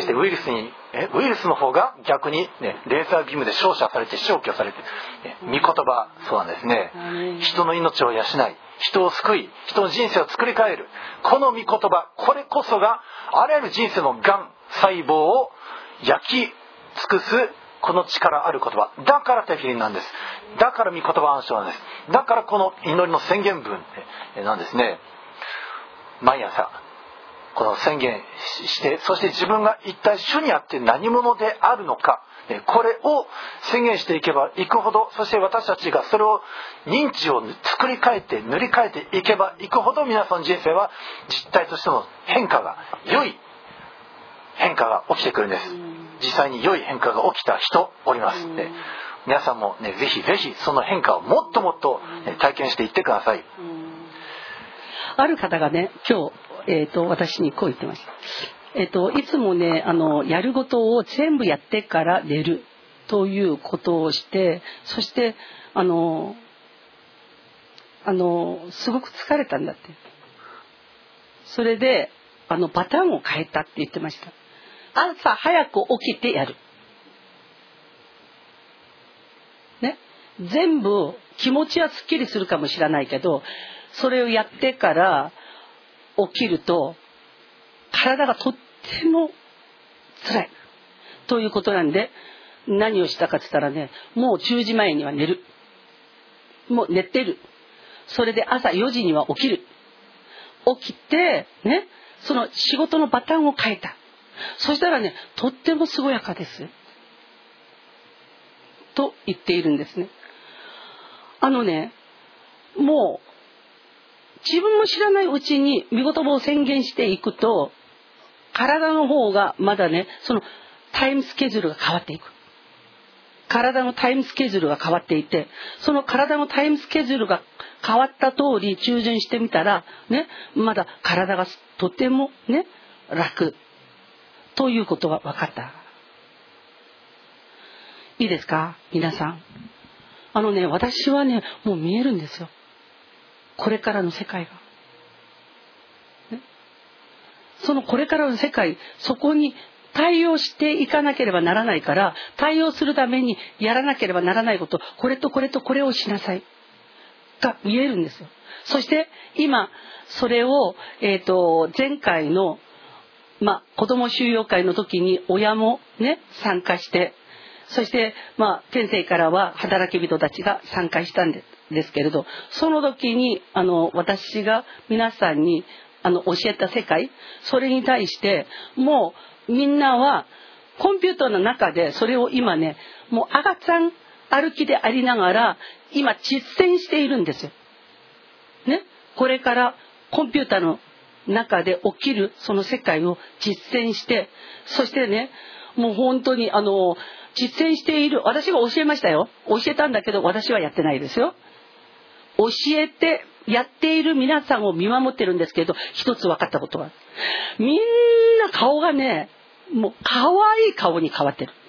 対してウイルスにえウイルスの方が逆に、ね、レーザービームで照射されて消去されて、ね、御言葉、そうなんですね。人の命を養い、人を救い、人の人生を作り変える、この御言葉、これこそがあらゆる人生のがん細胞を焼き尽くすこの力ある言葉だからテフィリンなんです。だから御言葉暗唱なんです。だからこの祈りの宣言文なんですね。毎朝この宣言して、そして自分が一体主にあって何者であるのか、これを宣言していけばいくほど、そして私たちがそれを認知を作り変えて塗り替えていけばいくほど、皆さんの人生は実体としての変化が、良い変化が起きてくるんです。実際に良い変化が起きた人おります。ね、皆さんもね、ぜひぜひその変化をもっともっと、ね、体験していってください。 ある方がね、今日、えー、と私にこう言ってました。えー、といつもね、あのやることを全部やってから寝るということをして、そしてあのあのすごく疲れたんだって。それであのパターンを変えたって言ってました。朝早く起きてやる、ね、全部気持ちはすっきりするかもしれないけど、それをやってから起きると体がとっても辛いということなんで、何をしたかって言ったらね、もうじゅうじまえには寝る、もう寝てる。それで朝よじには起きる。起きてね、その仕事のパターンを変えた。そしたらね、とっても健やかですと言っているんですね。あのね、もう自分も知らないうちに御言葉を宣言していくと、体の方がまだね、そのタイムスケジュールが変わっていく。体のタイムスケジュールが変わっていて、その体のタイムスケジュールが変わった通り従順してみたらね、まだ体がとてもね楽ということが分かった。いいですか皆さん。あのね、私はね、もう見えるんですよ、これからの世界が、ね、そのこれからの世界、そこに対応していかなければならないから、対応するためにやらなければならないこと、これとこれとこれをしなさいが見えるんですよ。そして今それを、えーと、前回の、まあ、子ども収容会の時に親もね参加して、そして、まあ、天性からは働き人たちが参加したんですけれど、その時にあの私が皆さんにあの教えた世界、それに対してもうみんなはコンピューターの中でそれを今ね、もう赤ちゃん歩きでありながら今実践しているんですよ、ね、これからコンピューターの中で起きるその世界を実践して、そしてね、もう本当にあの実践している、私が教えましたよ、教えたんだけど私はやってないですよ。教えてやっている皆さんを見守ってるんですけど、一つ分かったことは、みんな顔がね、もう可愛い顔に変わってる。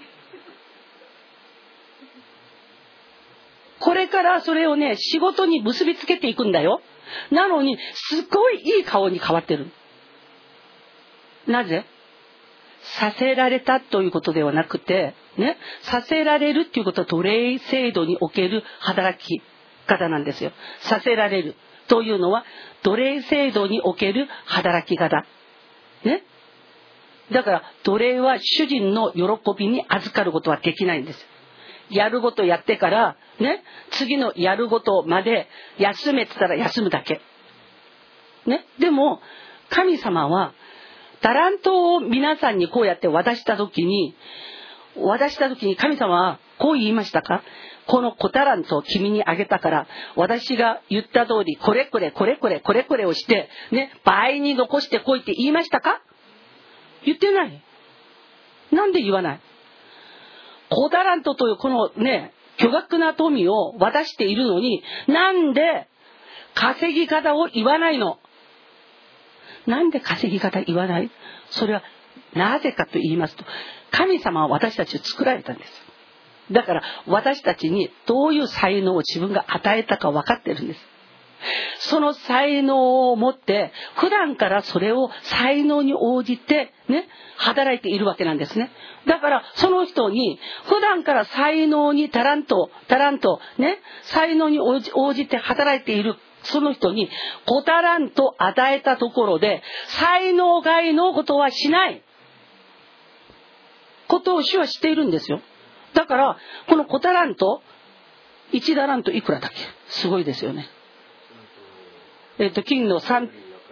これからそれをね仕事に結びつけていくんだよ。なのにすごいいい顔に変わってる。なぜ？させられたということではなくてね、させられるっていうことは奴隷制度における働き方なんですよ。させられるというのは奴隷制度における働き方ね。だから奴隷は主人の喜びに預かることはできないんです。やることやってからね、次のやることまで休めって言ったら休むだけね。でも神様はタラントを皆さんにこうやって渡した時に渡した時に神様はこう言いましたか？この小タラントを君にあげたから、私が言った通りこれこれこれこれこれこれをしてね、倍に残してこいって言いましたか？言ってない。なんで言わない？小タラントというこのね巨額な富を渡しているのに、なんで稼ぎ方を言わないの？なんで稼ぎ方言わない？それはなぜかと言いますと、神様は私たちを作られたんです。だから私たちにどういう才能を自分が与えたか分かってるんです。 その才能を持って普段からそれを才能に応じてね働いているわけなんですね。だからその人に普段から才能にタラントタラントね才能に応じ、応じて働いているその人にごタラント与えたところで才能外のことはしないことを主はしているんですよ。だからこのごタラントいちタラントいくらだっけ、すごいですよね。えっと金のさん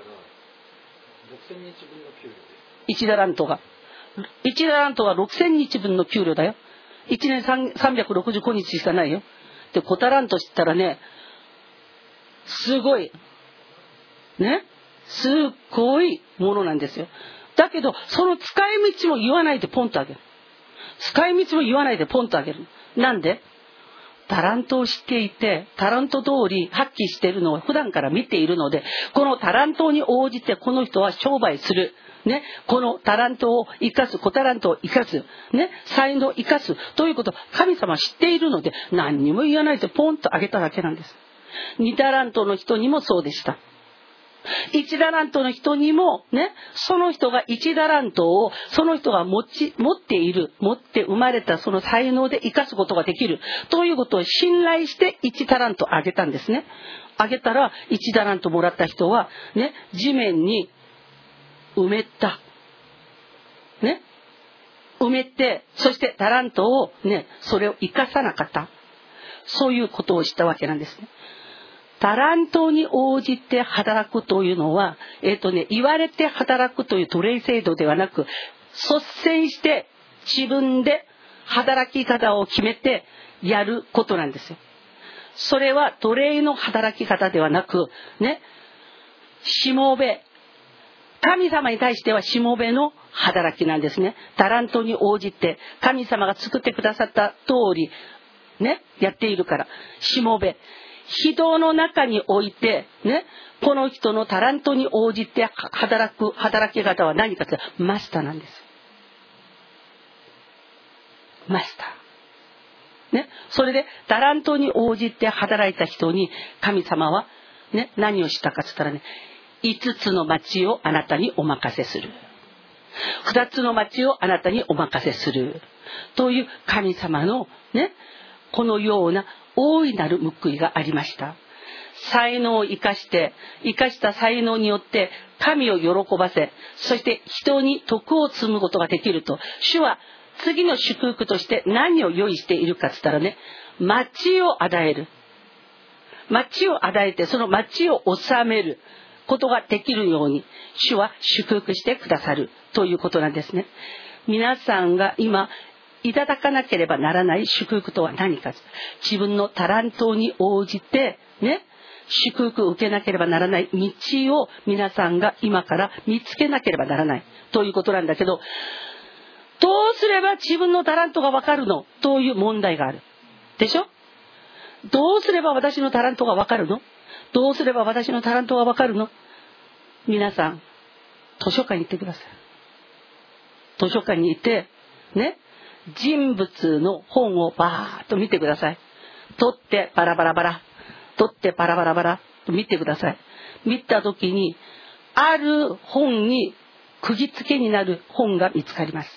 いちタラントがいちタラントがろくせんにちぶんの給料だよ。いちねんさんびゃくろくじゅうごにちしかないよ。でごタラントしたらねすごいねすごいものなんですよ。だけどその使い道も言わないでポンとあげる。使い道も言わないでポンとあげる。なんで？タラントを知っていてタラント通り発揮しているのを普段から見ているので、このタラントに応じてこの人は商売するね、このタラントを生かす、小タラントを生かすね、才能を生かすということを神様は知っているので、何にも言わないでポンとあげただけなんです。にタラントの人にもそうでした。いちタラントの人にもね、その人がいちタラントをその人が持ち持っている持って生まれたその才能で生かすことができるということを信頼していちタラントあげたんですね。あげたらいちタラントもらった人はね、地面に埋めたね、埋めて、そしてタラントをね、それを生かさなかった、そういうことをしたわけなんですね。タラントに応じて働くというのは、えっとね、言われて働くという奴隷制度ではなく、率先して自分で働き方を決めてやることなんですよ。それは奴隷の働き方ではなく、ね、しもべ、神様に対してはしもべの働きなんですね。タラントに応じて神様が作ってくださった通りね、やっているから、しもべ。人の中においてね、この人のタラントに応じて働く働き方は何かというとマスターなんです。マスターね、それでタラントに応じて働いた人に神様はね、何をしたかと言ったらね、いつつの町をあなたにお任せする、ふたつの町をあなたにお任せするという神様のね、このような大いなる報いがありました。才能を生かして生かした才能によって神を喜ばせ、そして人に徳を積むことができると、主は次の祝福として何を用意しているかと言ったらね、町を与える、町を与えてその町を治めることができるように主は祝福してくださるということなんですね。皆さんが今いただかなければならない祝福とは何か、自分のタラントに応じてね、祝福を受けなければならない道を皆さんが今から見つけなければならないということなんだけど、どうすれば自分のタラントが分かるのという問題があるでしょ。どうすれば私のタラントが分かるの、どうすれば私のタラントが分かるの。皆さん図書館に行ってください。図書館に行ってね、人物の本をバーッと見てください。取ってバラバラバラ、取ってバラバラバラと見てください。見た時にある本に釘付けになる本が見つかります。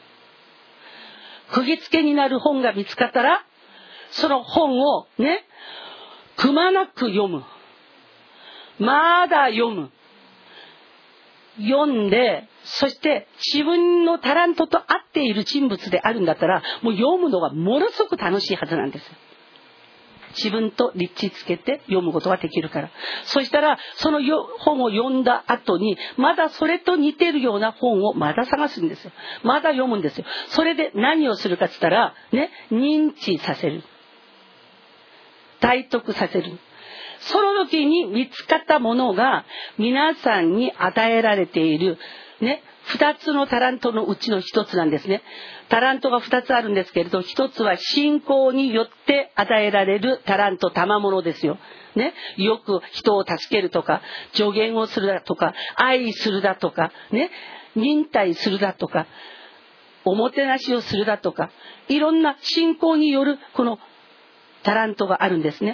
釘付けになる本が見つかったら、その本をね、くまなく読む、まだ読む、読んで、そして自分のタラントと合っている人物であるんだったら、もう読むのがものすごく楽しいはずなんです。自分と立地つけて読むことができるから。そしたらその本を読んだ後にまだそれと似てるような本をまだ探すんですよ。まだ読むんですよ。それで何をするかって言ったらね、認知させる、体得させる。その時に見つかったものが皆さんに与えられているね、二つのタラントのうちの一つなんですね。タラントが二つあるんですけれど、一つは信仰によって与えられるタラント、賜物ですよ。ね、よく人を助けるとか、助言をするだとか、愛するだとか、ね、忍耐するだとか、おもてなしをするだとか、いろんな信仰によるこのタラントがあるんですね。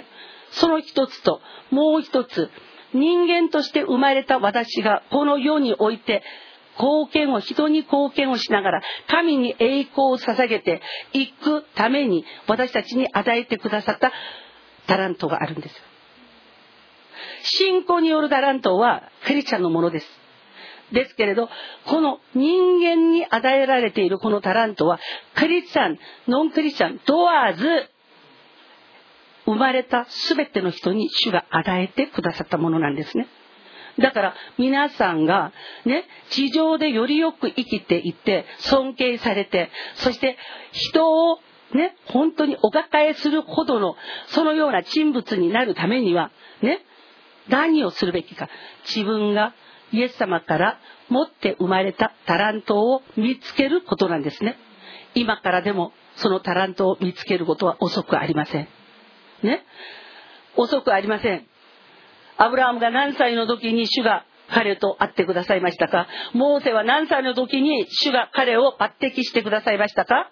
その一つと、もう一つ、人間として生まれた私がこの世において貢献を、人に貢献をしながら神に栄光を捧げていくために私たちに与えてくださったタラントがあるんですよ。信仰によるタラントはクリスチャンのものです。ですけれど、この人間に与えられているこのタラントはクリスチャン、ノンクリスチャン問わず生まれた全ての人に主が与えてくださったものなんですね。だから皆さんがね、地上でよりよく生きていって尊敬されて、そして人をね、本当にお抱えするほどのそのような人物になるためにはね、何をするべきか。自分がイエス様から持って生まれたタラントを見つけることなんですね。今からでもそのタラントを見つけることは遅くありませんね。遅くありません。アブラハムが何歳の時に主が彼と会ってくださいましたか？モーセは何歳の時に主が彼を抜擢してくださいましたか？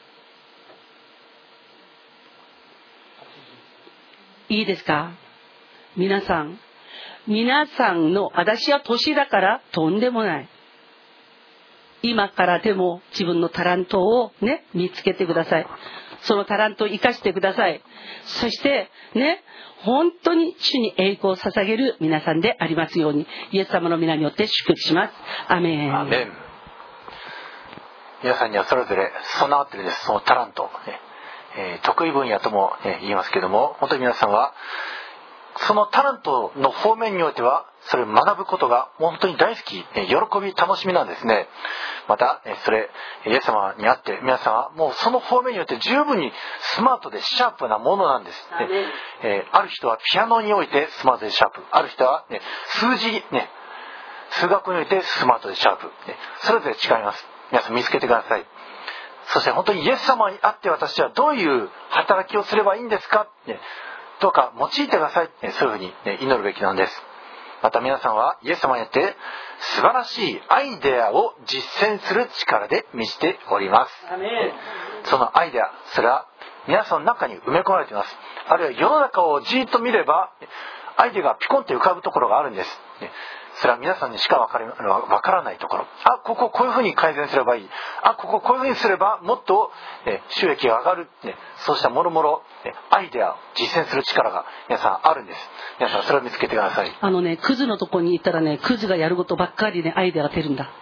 いいですか？皆さん、皆さんの、私は年だからとんでもない。今からでも自分のタラントをね、見つけてください。そのタラントを生かしてください。そしてね、本当に主に栄光を捧げる皆さんでありますように、イエス様の皆によって祝福します。アメン。 アメン。皆さんにはそれぞれ備わっているんです。そのタラント、ねえー、得意分野とも、ね、言いますけども、本当に皆さんはそのタラントの方面においてはそれを学ぶことが本当に大好き、喜び、楽しみなんですね。またそれイエス様にあって皆さんはもうその方面によって十分にスマートでシャープなものなんです、ねえー、ある人はピアノにおいてスマートでシャープ、ある人は、ね、数字、ね、数学においてスマートでシャープ、ね、それぞれ違います。皆さん見つけてください。そして本当にイエス様にあって私はどういう働きをすればいいんですか、ね、どうか用いてください、ね、そういうふうに、ね、祈るべきなんです。また皆さんはイエス様にあって素晴らしいアイデアを実践する力で満ちております。そのアイデア、それは皆さんの中に埋め込まれています。あるいは世の中をじーっと見ればアイデアがピコンと浮かぶところがあるんです。それは皆さんにしか分から、分からないところ。あ、こここういうふうに改善すればいい。あ、こここういうふうにすればもっと、ね、収益が上がる、ね、そうしたもろもろアイデアを実践する力が皆さんあるんです。皆さんそれを見つけてください。 あのね、クズのとこに行ったらね、クズがやることばっかりで、ね、アイデアが出るんだ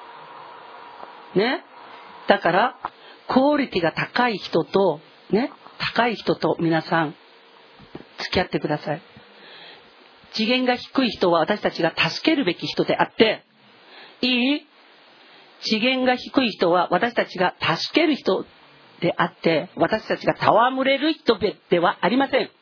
ね。だからクオリティが高い人とね、高い人と皆さん付き合ってください。次元が低い人は私たちが助けるべき人であって、いい？次元が低い人は私たちが助ける人であって、私たちが戯れる人ではありません。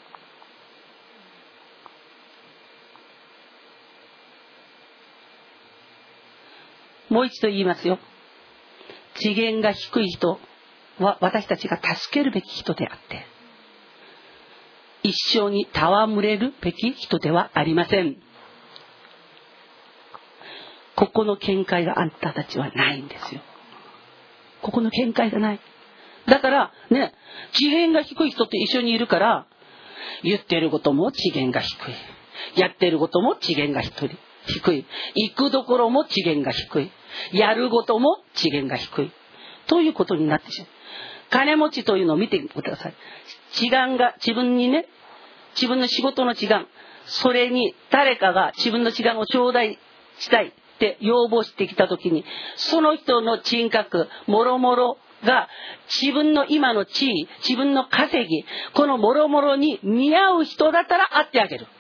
もう一度言いますよ。次元が低い人は私たちが助けるべき人であって、一緒に戯れるべき人ではありません。ここの見解があんたたちはないんですよ。ここの見解がない。だからね、次元が低い人と一緒にいるから、言ってることも次元が低い、やってることも次元が低い、低い、行くところも次元が低い、やることも次元が低いということになってしまう。金持ちというのを見てください。時間が自分にね、自分の仕事の時間、それに誰かが自分の時間を頂戴したいって要望してきたときに、その人の人格もろもろが自分の今の地位、自分の稼ぎ、このもろもろに見合う人だったら会ってあげる。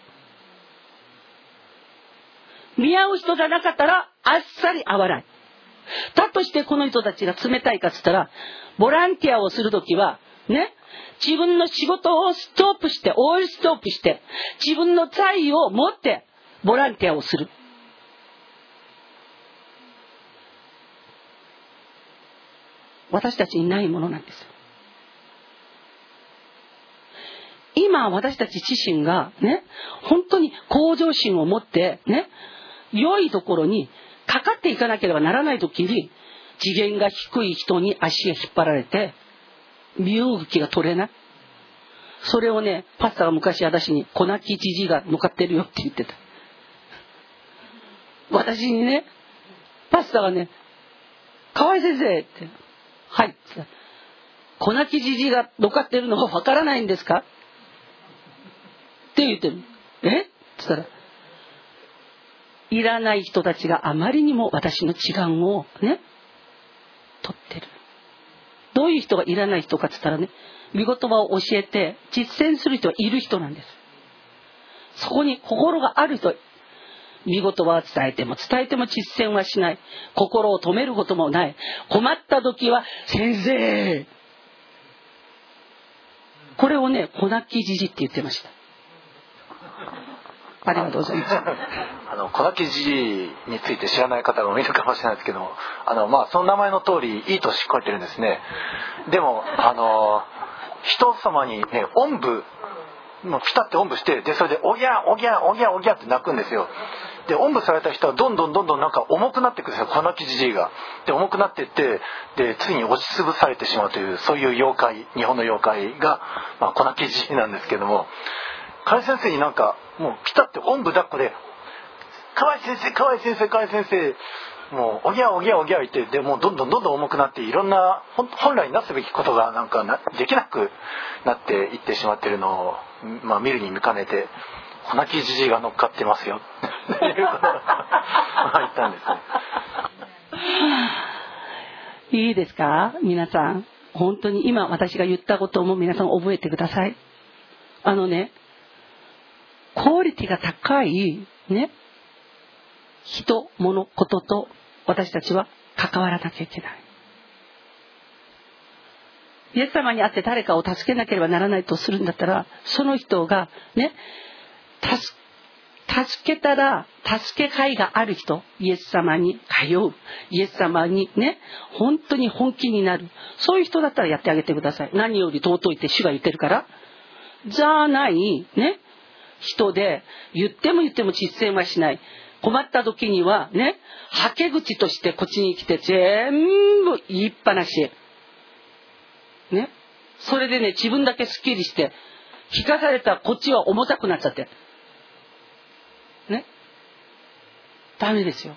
見合う人じゃなかったらあっさり会わない。だとしてこの人たちが冷たいかっつったら、ボランティアをするときはね、自分の仕事をストップして、オイルストップして、自分の財を持ってボランティアをする。私たちにないものなんですよ。今私たち自身がね、本当に向上心を持ってね、良いところにかかっていかなければならないときに、次元が低い人に足が引っ張られて身動きが取れない。 それをね、パスタが昔私に粉木じじいが乗っかってるよって言ってた。私にね、パスタがね、河合先生って、はいって言った。粉木じじいが乗っかってるのがわからないんですかって言ってる。えって言ったら、いらない人たちがあまりにも私の知願をね、取ってる。どういう人がいらない人かって言ったらね、御言葉を教えて実践する人はいる人なんです。そこに心がある人、御言葉は伝えても伝えても実践はしない。心を止めることもない。困った時は先生。これをね、粉木じじって言ってました。ありがとうございます。 あの粉木じじいについて知らない方もいるかもしれないですけど、あのまあその名前の通りいい年越えてるんですね。でもあの人様にね、おんぶもうピタッておんぶして、でそれでおぎゃおぎゃおぎゃおぎゃって泣くんですよ。でおんぶされた人はどんどんどんどんなんか重くなっていくんですよ、粉木じじいが。で重くなっていって、でついに押しつぶされてしまうという、そういう妖怪、日本の妖怪が、まあ、粉木じじいなんですけども、河合先生になんかもうピタッておんぶ抱っこで、河合先生河合先生河合先生もうおぎゃおぎゃおぎゃ言って、でもうどんどんどんどん重くなって、いろんな本来なすべきことがなんかなできなくなっていってしまっているのを、まあ、見るに見かねて、粉木じじいが乗っかってますよっていうことを言ったんですね。いいですか皆さん、本当に今私が言ったことも皆さん覚えてください。あのね、クオリティが高いね、人、物、ことと私たちは関わらなきゃいけない。イエス様に会って誰かを助けなければならないとするんだったら、その人がね、助, 助けたら助けがいがある人、イエス様に通う、イエス様にね、本当に本気になる、そういう人だったらやってあげてください。何より尊いって主が言ってるから。じゃないね、人で言っても言っても実践はしない、困った時にはね、はけ口としてこっちに来て全部言いっぱなしね、それでね、自分だけスッキリして聞かされたこっちは重たくなっちゃってね、ダメですよ。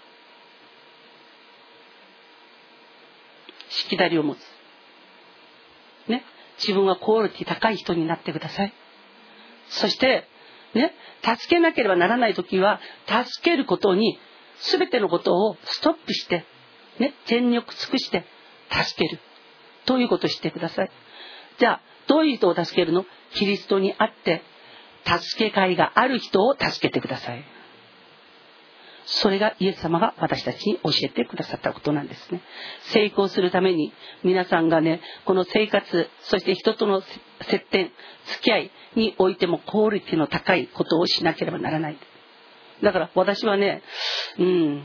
しきたりを持つね、自分はクオリティ高い人になってください。そしてね、助けなければならない時は助けることに全てのことをストップしてね、全力尽くして助けるということをしてください。じゃあどういう人を助けるの？キリストにあって助けがいがある人を助けてください。それがイエス様が私たちに教えてくださったことなんですね。成功するために皆さんがね、この生活、そして人との接点、付き合いにおいてもクオリティの高いことをしなければならない。だから私はね、うん、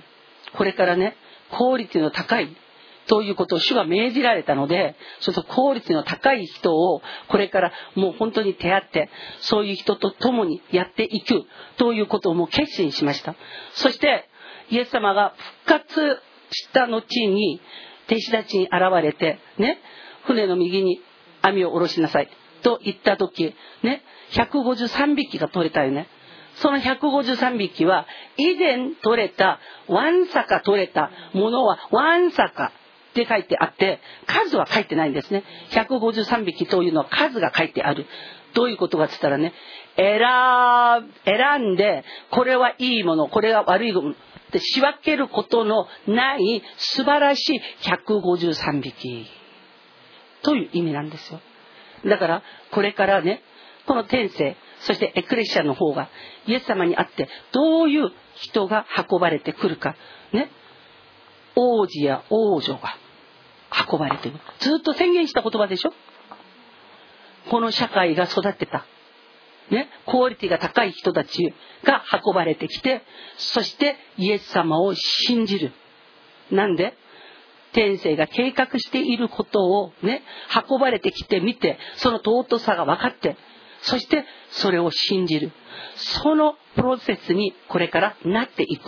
これからね、クオリティの高いということを主が命じられたので、そのクオリティの高い人をこれからもう本当に出会って、そういう人と共にやっていくということをもう決心しました。そしてイエス様が復活した後に弟子たちに現れてね、船の右に網を下ろしなさいと言った時ね、ひゃくごじゅうさんびきが取れたよね。そのひゃくごじゅうさんびきは以前取れたわんさか取れたものはわんさかって書いてあって、数は書いてないんですね。ひゃくごじゅうさんびきというのは数が書いてある。どういうことかって言ったらね、選選んでこれはいいもの、これが悪いものって仕分けることのない素晴らしいひゃくごじゅうさんびきという意味なんですよ。だからこれからね、この天性、そしてエクレシアの方がイエス様にあってどういう人が運ばれてくるかね、王子や王女が運ばれてくる。ずっと宣言した言葉でしょ。この社会が育てたね、クオリティが高い人たちが運ばれてきて、そしてイエス様を信じる。なんで天性が計画していることをね、運ばれてきてみて、その尊さが分かって、そしてそれを信じる。そのプロセスにこれからなっていく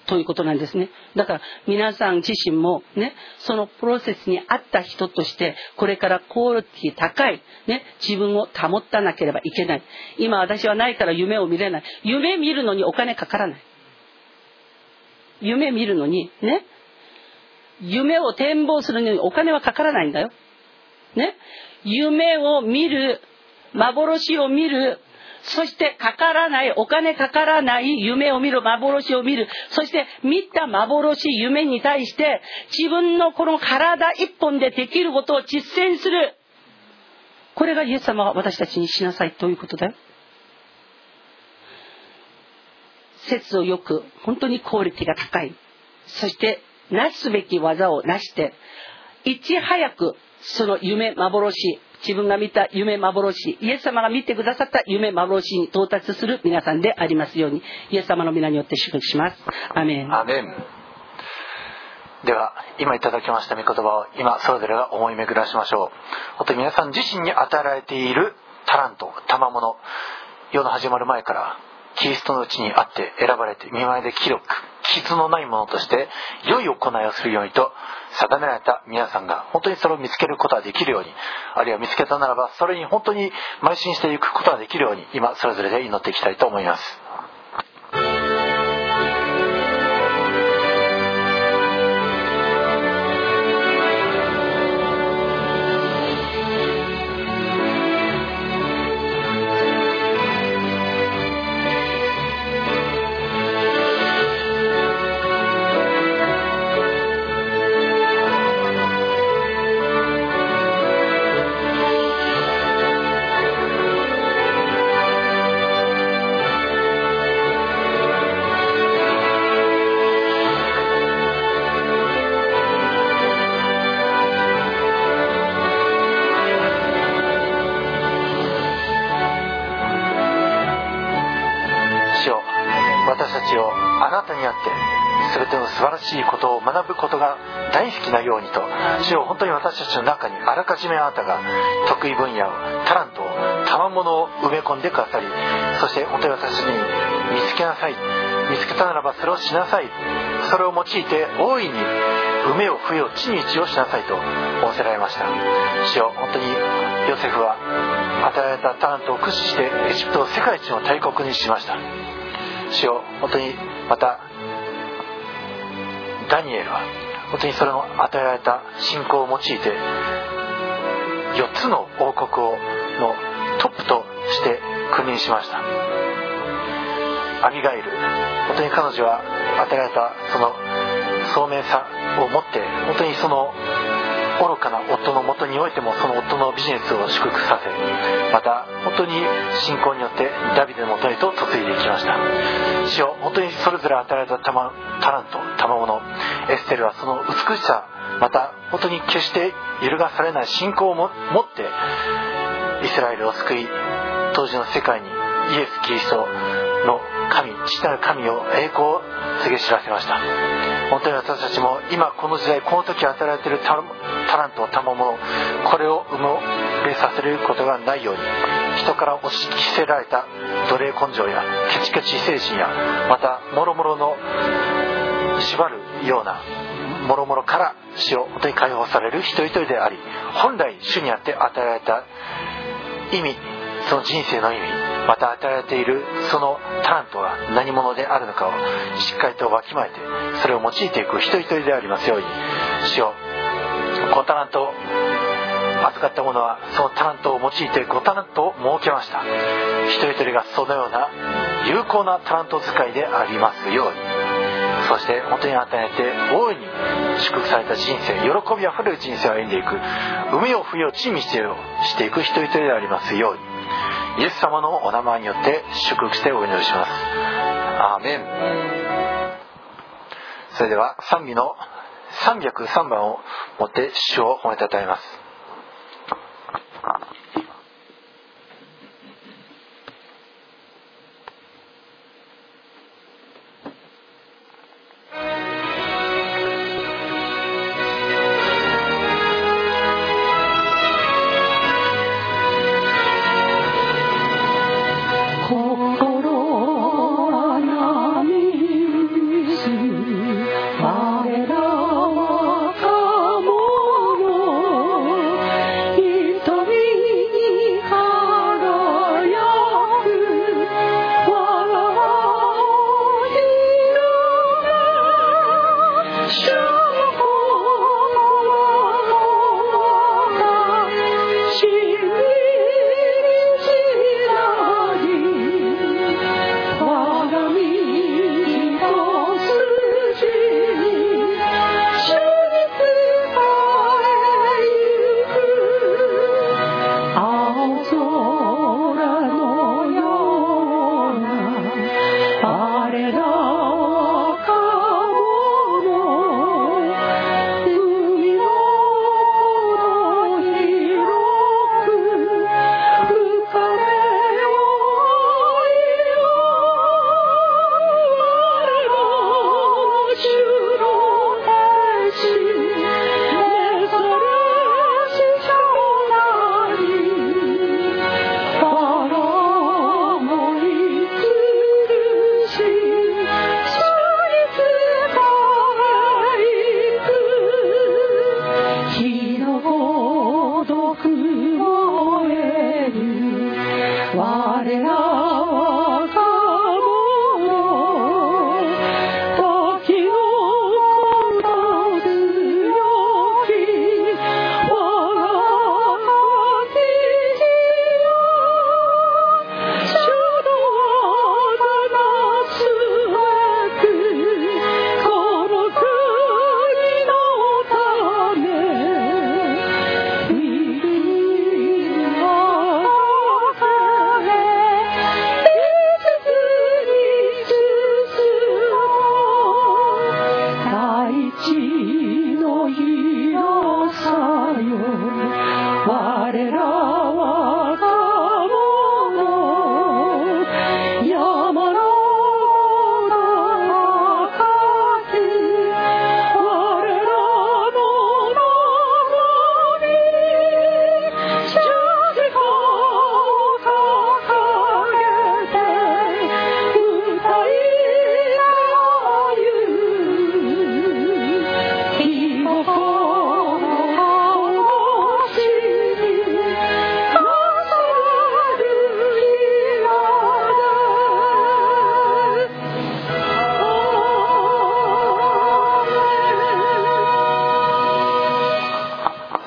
ということなんですね。だから皆さん自身もね、そのプロセスに合った人としてこれからクオリティ高い、ね、自分を保たなければいけない。今私はないから夢を見れない。夢見るのにお金かからない。夢見るのにね、夢を展望するのにお金はかからないんだよ。ね、夢を見る、幻を見る、そしてかからない、お金かからない夢を見る、幻を見る、そして見た幻、夢に対して自分のこの体一本でできることを実践する。これがイエス様は私たちにしなさいということだよ。節をよく、本当にクオリティが高い、そしてなすべき技をなして、いち早くその夢、幻、自分が見た夢、幻、イエス様が見てくださった夢、幻に到達する皆さんでありますように、イエス様の皆によって祝福します。アメン。 アメン。では今いただきました御言葉を今それぞれが思い巡らしましょう。本当に皆さん自身に与えられているタラント、賜物、世の始まる前からキリストのうちにあって選ばれて見舞いで清く傷のないものとして良い行いをするようにと定められた皆さんが本当にそれを見つけることができるように、あるいは見つけたならばそれに本当に邁進していくことができるように今それぞれで祈っていきたいと思います。私たちをあなたにあって全ての素晴らしいことを学ぶことが大好きなようにと、主よ本当に私たちの中にあらかじめあなたが得意分野を、タラントを、賜物を埋め込んでくださり、そして本当に私たちに見つけなさい、見つけたならばそれをしなさい、それを用いて大いに埋めを増えを地に地をしなさいと仰せられました。主よ本当にヨセフは与えられたタラントを駆使してエジプトを世界一の大国にしました。主よ本当にまたダニエルは本当にそれの与えられた信仰を用いてよっつの王国をのトップとして君臨しました。アビガイル、本当に彼女は与えられたその聡明さを持って本当にその愚かな夫のもとにおいてもその夫のビジネスを祝福させ、また本当に信仰によってダビデのもとへと嫁いでいきました。主よ本当にそれぞれ与えられたタラント、賜物、エステルはその美しさ、また本当に決して揺るがされない信仰をも持ってイスラエルを救い、当時の世界にイエス・キリストの神、父なる神を栄光を告げ知らせました。本当に私たちも今この時代この時与えられているタラント、賜物、これを埋もれさせることがないように、人から押し着せられた奴隷根性やケチケチ精神や、また諸々の縛るような諸々から主を本当に解放される一人一人であり、本来主にあって与えられた意味、その人生の意味、また与えられているそのタラントが何者であるのかをしっかりとわきまえて、それを用いていく一人一人でありますように、主よこのタラントを預かった者はそのタラントを用いてごタラントを設けました。一人一人がそのような有効なタラント使いでありますように、そして本当に与えられて大いに祝福された人生、喜びあふれる人生を歩んでいく、海を冬を地にしていく一人一人でありますように、イエス様のお名前によって祝福してお祈りします。アーメン。それでは賛美のさんびゃくさんばんを持って主を褒めたたえます。 心は波す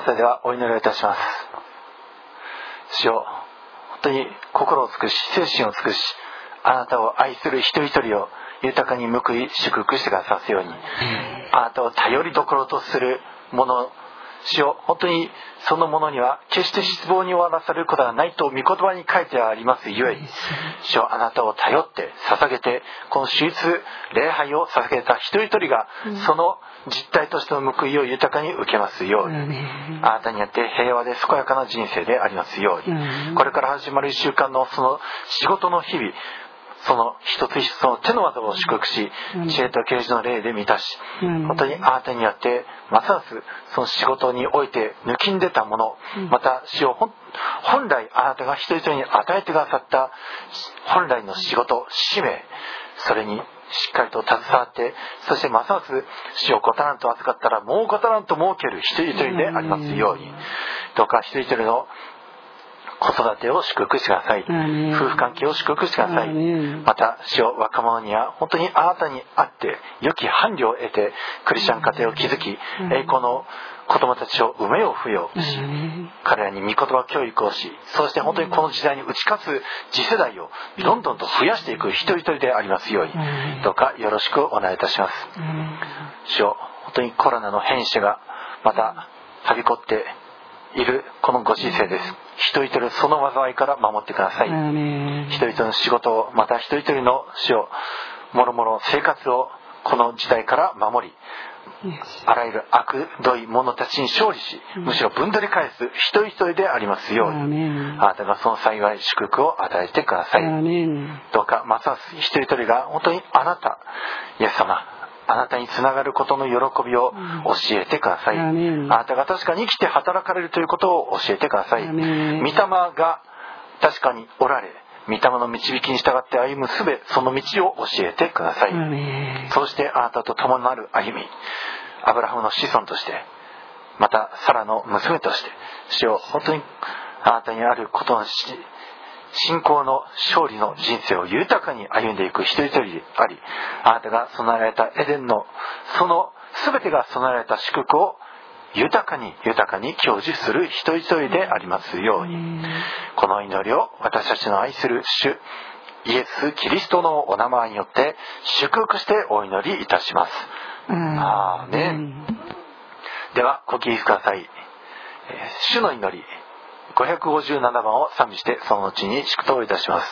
それではお祈りをいたします。主よ、本当に心を尽くし精神を尽くし、あなたを愛する一人一人を豊かに報い祝福してくださすように、あなたを頼りどころとするもの、主よ、本当にそのものには決して失望に終わらされることはないと御言葉に書いてありますゆえに、主よ、あなたを頼って捧げて、この手術礼拝を捧げた一人一人がその実態としての報いを豊かに受けますように、あなたによって平和で健やかな人生でありますように、これから始まるいっしゅうかんのその仕事の日々、その一つ一つの手の技を祝福し、知恵と啓示の霊で満たし、本当にあなたによってますますその仕事において抜きんでたもの、また主を本来あなたが一人一人に与えてくださった本来の仕事、使命、それにしっかりと携わって、そしてますます主をごタラント預かったらもうごタラント設ける一人一人でありますように、どうか一人一人の子育てを祝福してください。夫婦関係を祝福してください。また主よ、若者には本当にあなたにあって良き伴侶を得てクリスチャン家庭を築き、栄光の子供たちを産めよ扶養し、彼らに御言葉教育をし、そして本当にこの時代に打ち勝つ次世代をどんどんと増やしていく一人一人でありますように、どうかよろしくお願いいたします。主よ、本当にコロナの変異種がまたはびこっているこのご時世です。一人一人その災いから守ってください。一人一人の仕事を、また一人一人の主を、もろもろ生活をこの時代から守り、あらゆる悪どい者たちに勝利し、むしろ分取り返す一人一人でありますように、あなたがその幸い祝福を与えてください。どうかますます一人一人が本当にあなた、イエス様、あなたにつながることの喜びを教えてください。あなたが確かに生きて働かれるということを教えてください。御霊が確かにおられ、御霊の導きに従って歩むすべ、その道を教えてください。そしてあなたと共なる歩み、アブラハムの子孫として、またサラの娘として、主よ、本当にあなたにあることの信仰の勝利の人生を豊かに歩んでいく一人一人であり、あなたが備えられたエデンのその全てが備えられた祝福を豊かに豊かに享受する一人一人でありますように、この祈りを私たちの愛する主イエス・キリストのお名前によって祝福してお祈りいたします。アーメン。ではご起立ください。主の祈りごひゃくごじゅうななばんを賛美して、その後に祝祷いたします。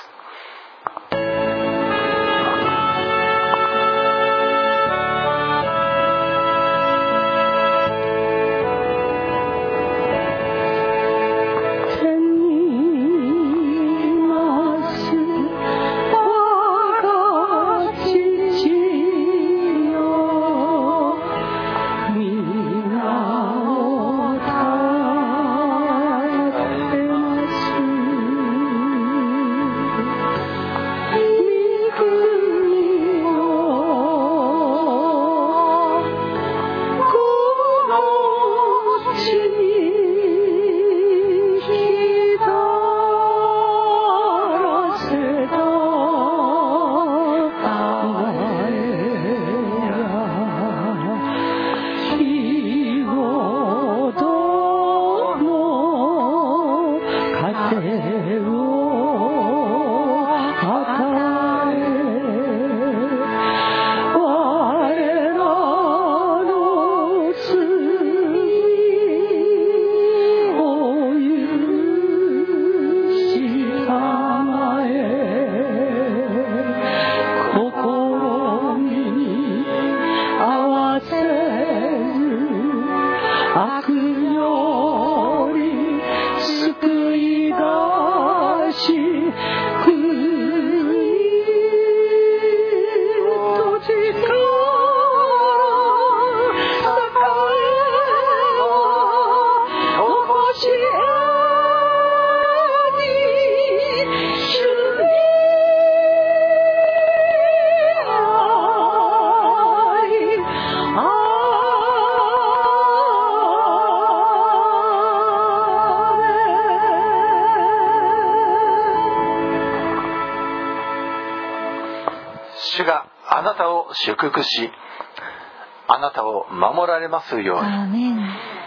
主があなたを祝福し、あなたを守られますように。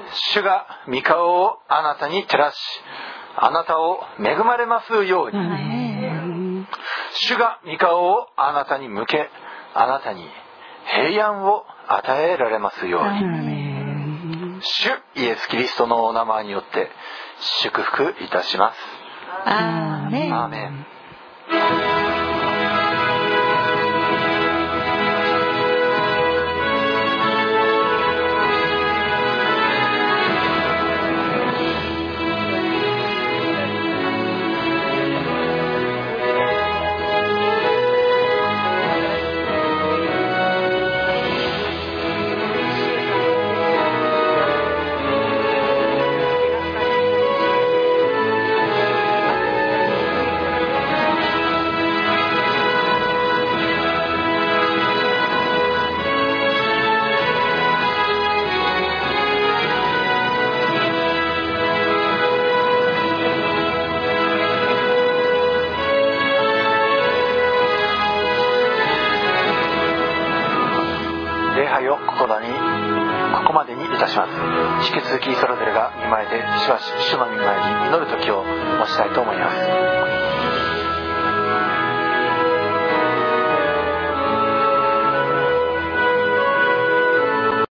主が御顔をあなたに照らし、あなたを恵まれますように。主が御顔をあなたに向け、あなたに平安を与えられますように。主イエスキリストのお名前によって祝福いたします。 アーメン。 アーメン。ここまでにいたします。引き続きそれぞれが見前でしばし主の御前に祈る時を持ちたいと思います。